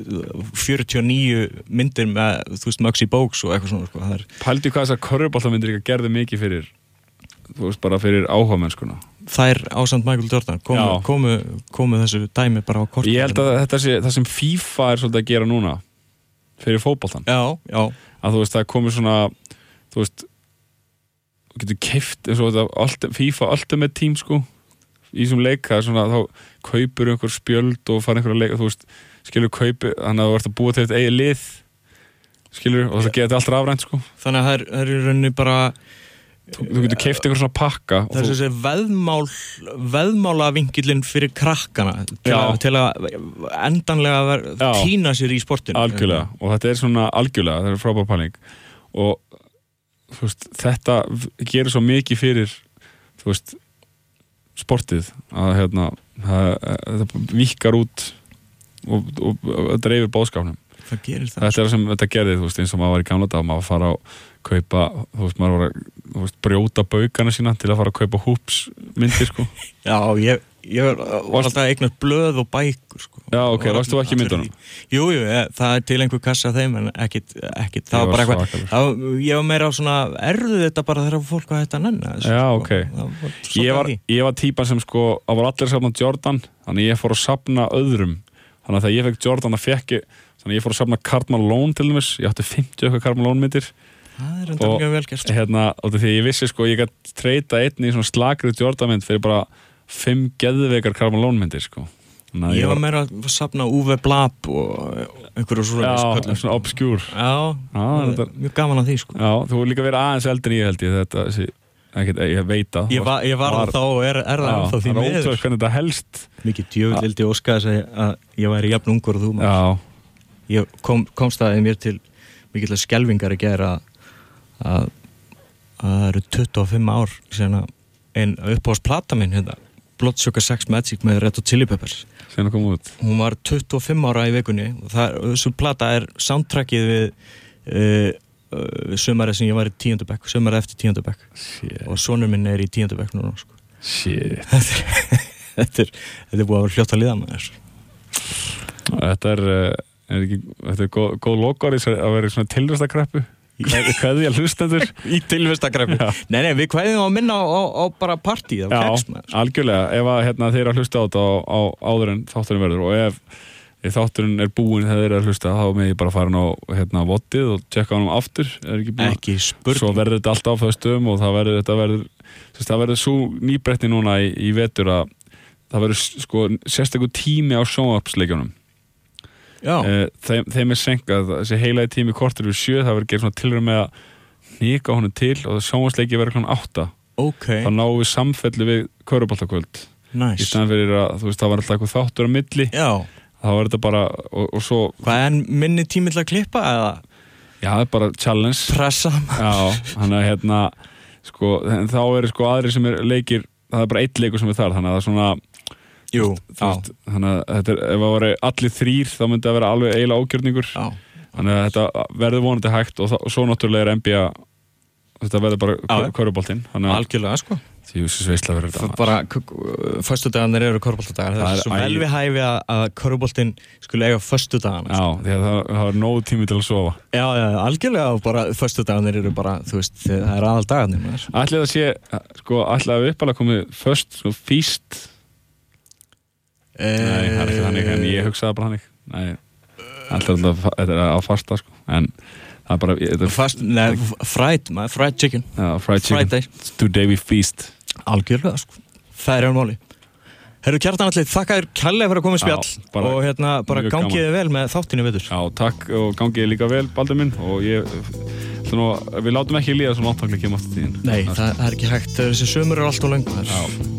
49 myndir með, þú veist, Muggsy Bogues og eitthvað svona, Pældu hvað þessar körfuboltamyndir ekki gerðu mikið fyrir, þú veist, bara fyrir áhugamennskuna. Þær ásamt Michael Jordan komu þessu dæmi bara á kortinu. Ég held að þetta sé það sem FIFA er svolítið að gera núna fyrir fótboltan. Já. Að þú veist, það komið svona, þú veist, þú getur keypt eins og þetta FIFA Ultimate Team, í þessum leika, svona, þá kaupir einhver spjöld og fara einhverja leika, þú veist, skilur kaupi, þannig að þú ert að búa til þetta eigið lið, skilur, og það geta allt rafrænt, Þannig að það er í rauninni bara Þú getur keypt einhver svona pakka þessi veðmálavingillinn fyrir krakkana til að endanlega týna sér í sportinu. Algjörlega, og þetta er svona algjörlega, það er frábær pæling og þú veist, þetta gerir svo mikið fyrir, þú veist, sportið að þetta víkkar út og dreifir boðskapnum. Það gerir það. Þetta er sem þetta gerði, þú veist, eins og maður var í gamla dag, maður var að fara á kaupa, þú veist, maður var að brjóta baukana sína til að fara að kaupa húpsmyndir, Já, ég var alltaf að eignast blöð og bækur, Já, ok, varst þú ekki í myndunum? Jú, það er til einhver kassa þeim, en ekkit, það var bara eitthvað, ég var meira á svona, erðu þetta bara þegar fólk var hægt að nenna? Já, ok. Ég var típan sem, það var allir að safna Jordan, þannig ég fór að safna öðrum, þannig að þegar ég fekk Jordan þannig ég fór að safna Karl Malone til dæmis, ég átti 50 eitthvað Karl Malone myndir. Það er enda mjög vel gert. Og því ég vissi, ég gæti treyta einn í svona slagrið Jordan mynd fyrir bara 5 geðveikar Karl Malone myndir, Ég var meira að safna Uwe Blab og einhverju svona obskjúr. Mjög gaman að því, Já, þú líka verið aðeins eldri en ég held ég, ég veit að. Ég var þá og er það ennþá því miður. Það er ótrúlega hvernig þetta helst. Mikið djöfull vildi óska að ég væri jafn ungur og þú, maður. Ég komst að mér til mikilvæg skelvingar í gær að það eru 25 ár síðan ein uppáhaldsplata mín, Blood Sugar Sex Magic með Red Hot Chili Peppers. Síðan kom út. Hún var 25 ára í vikunni og þessu plata er soundtrackið við sumarið sem ég var í 10. bekk, sumarið eftir 10. bekk. Og sonur minn er í 10. bekk núna, Shit. Þetta er búið að vera hljótt að líða með þessu. Þetta er góð lokar að vera í svona tilvistakreppu. Kveðja hlustendur í tilvistakreppu. Nei, við kveðjum að minna á bara partí á kex. Algjörlega, ef að þeir að hlusta á þetta á áður en þátturinn verður og ef þátturinn er búinn þegar þeir að hlusta þá með ég bara fara á vottið og tjekka á hann aftur. Ekki spurning. Svo verður þetta alltaf á föstum og það verður svo nýbreytni núna í vetur að það verður sérstakur tími á sjónvarpsleikjunum. Þeim er senkað þessi heilaði tími kortur við 7, það verður gerð svona tilraun með að hnika honum til og sjónvarpsleiki verður klukkan 8. Þá náum við samfellu við körfuboltakvöld. Í staðan fyrir að þú veist það var alltaf eitthvað þáttur á milli. Þá var þetta bara og svo. Hvað er minni tími til að klippa eða? Já, það er bara challenge. Pressa. Þannig að þá eru aðrir sem er leikir, það er bara einn leikur sem er þar, þannig að það er svona þannig að ef það voru allir 3 þá myndi það vera alveg eiginlega ógjörningur þannig að þetta verður vonandi hægt og svo náttúrulega er NBA þetta verður bara körfuboltinn algjörlega Þjóðsins veisla verður þetta bara föstudagarnir eru körfuboltadagar það er svo vel við hæfi að körfuboltinn skulle eiga föstudagana því að það er nóg tími til að sofa algjörlega og bara föstudagarnir eru bara þú veist það er aðaldagarnir ætli það sé ætli að uppalega komið föst feast Nei, það er ekki þannig, en ég hugsaði bara þannig. Nei, alltaf þetta er að fasta, en það er bara... Fried chicken. Já, fried chicken. Friday. Today we feast. Algjörlega, Það er máli. Herru Kjartan Atli, þakka þér kærlega fyrir að koma í spjall og bara gangiði vel með þáttinu vetur. Já, takk og gangiði líka vel, Baldur minn, og ég Við látum ekki líða svo langt að kemur aftur tíðin. Nei, það er ekki hægt. Þessi sömur eru alltaf löng. Já.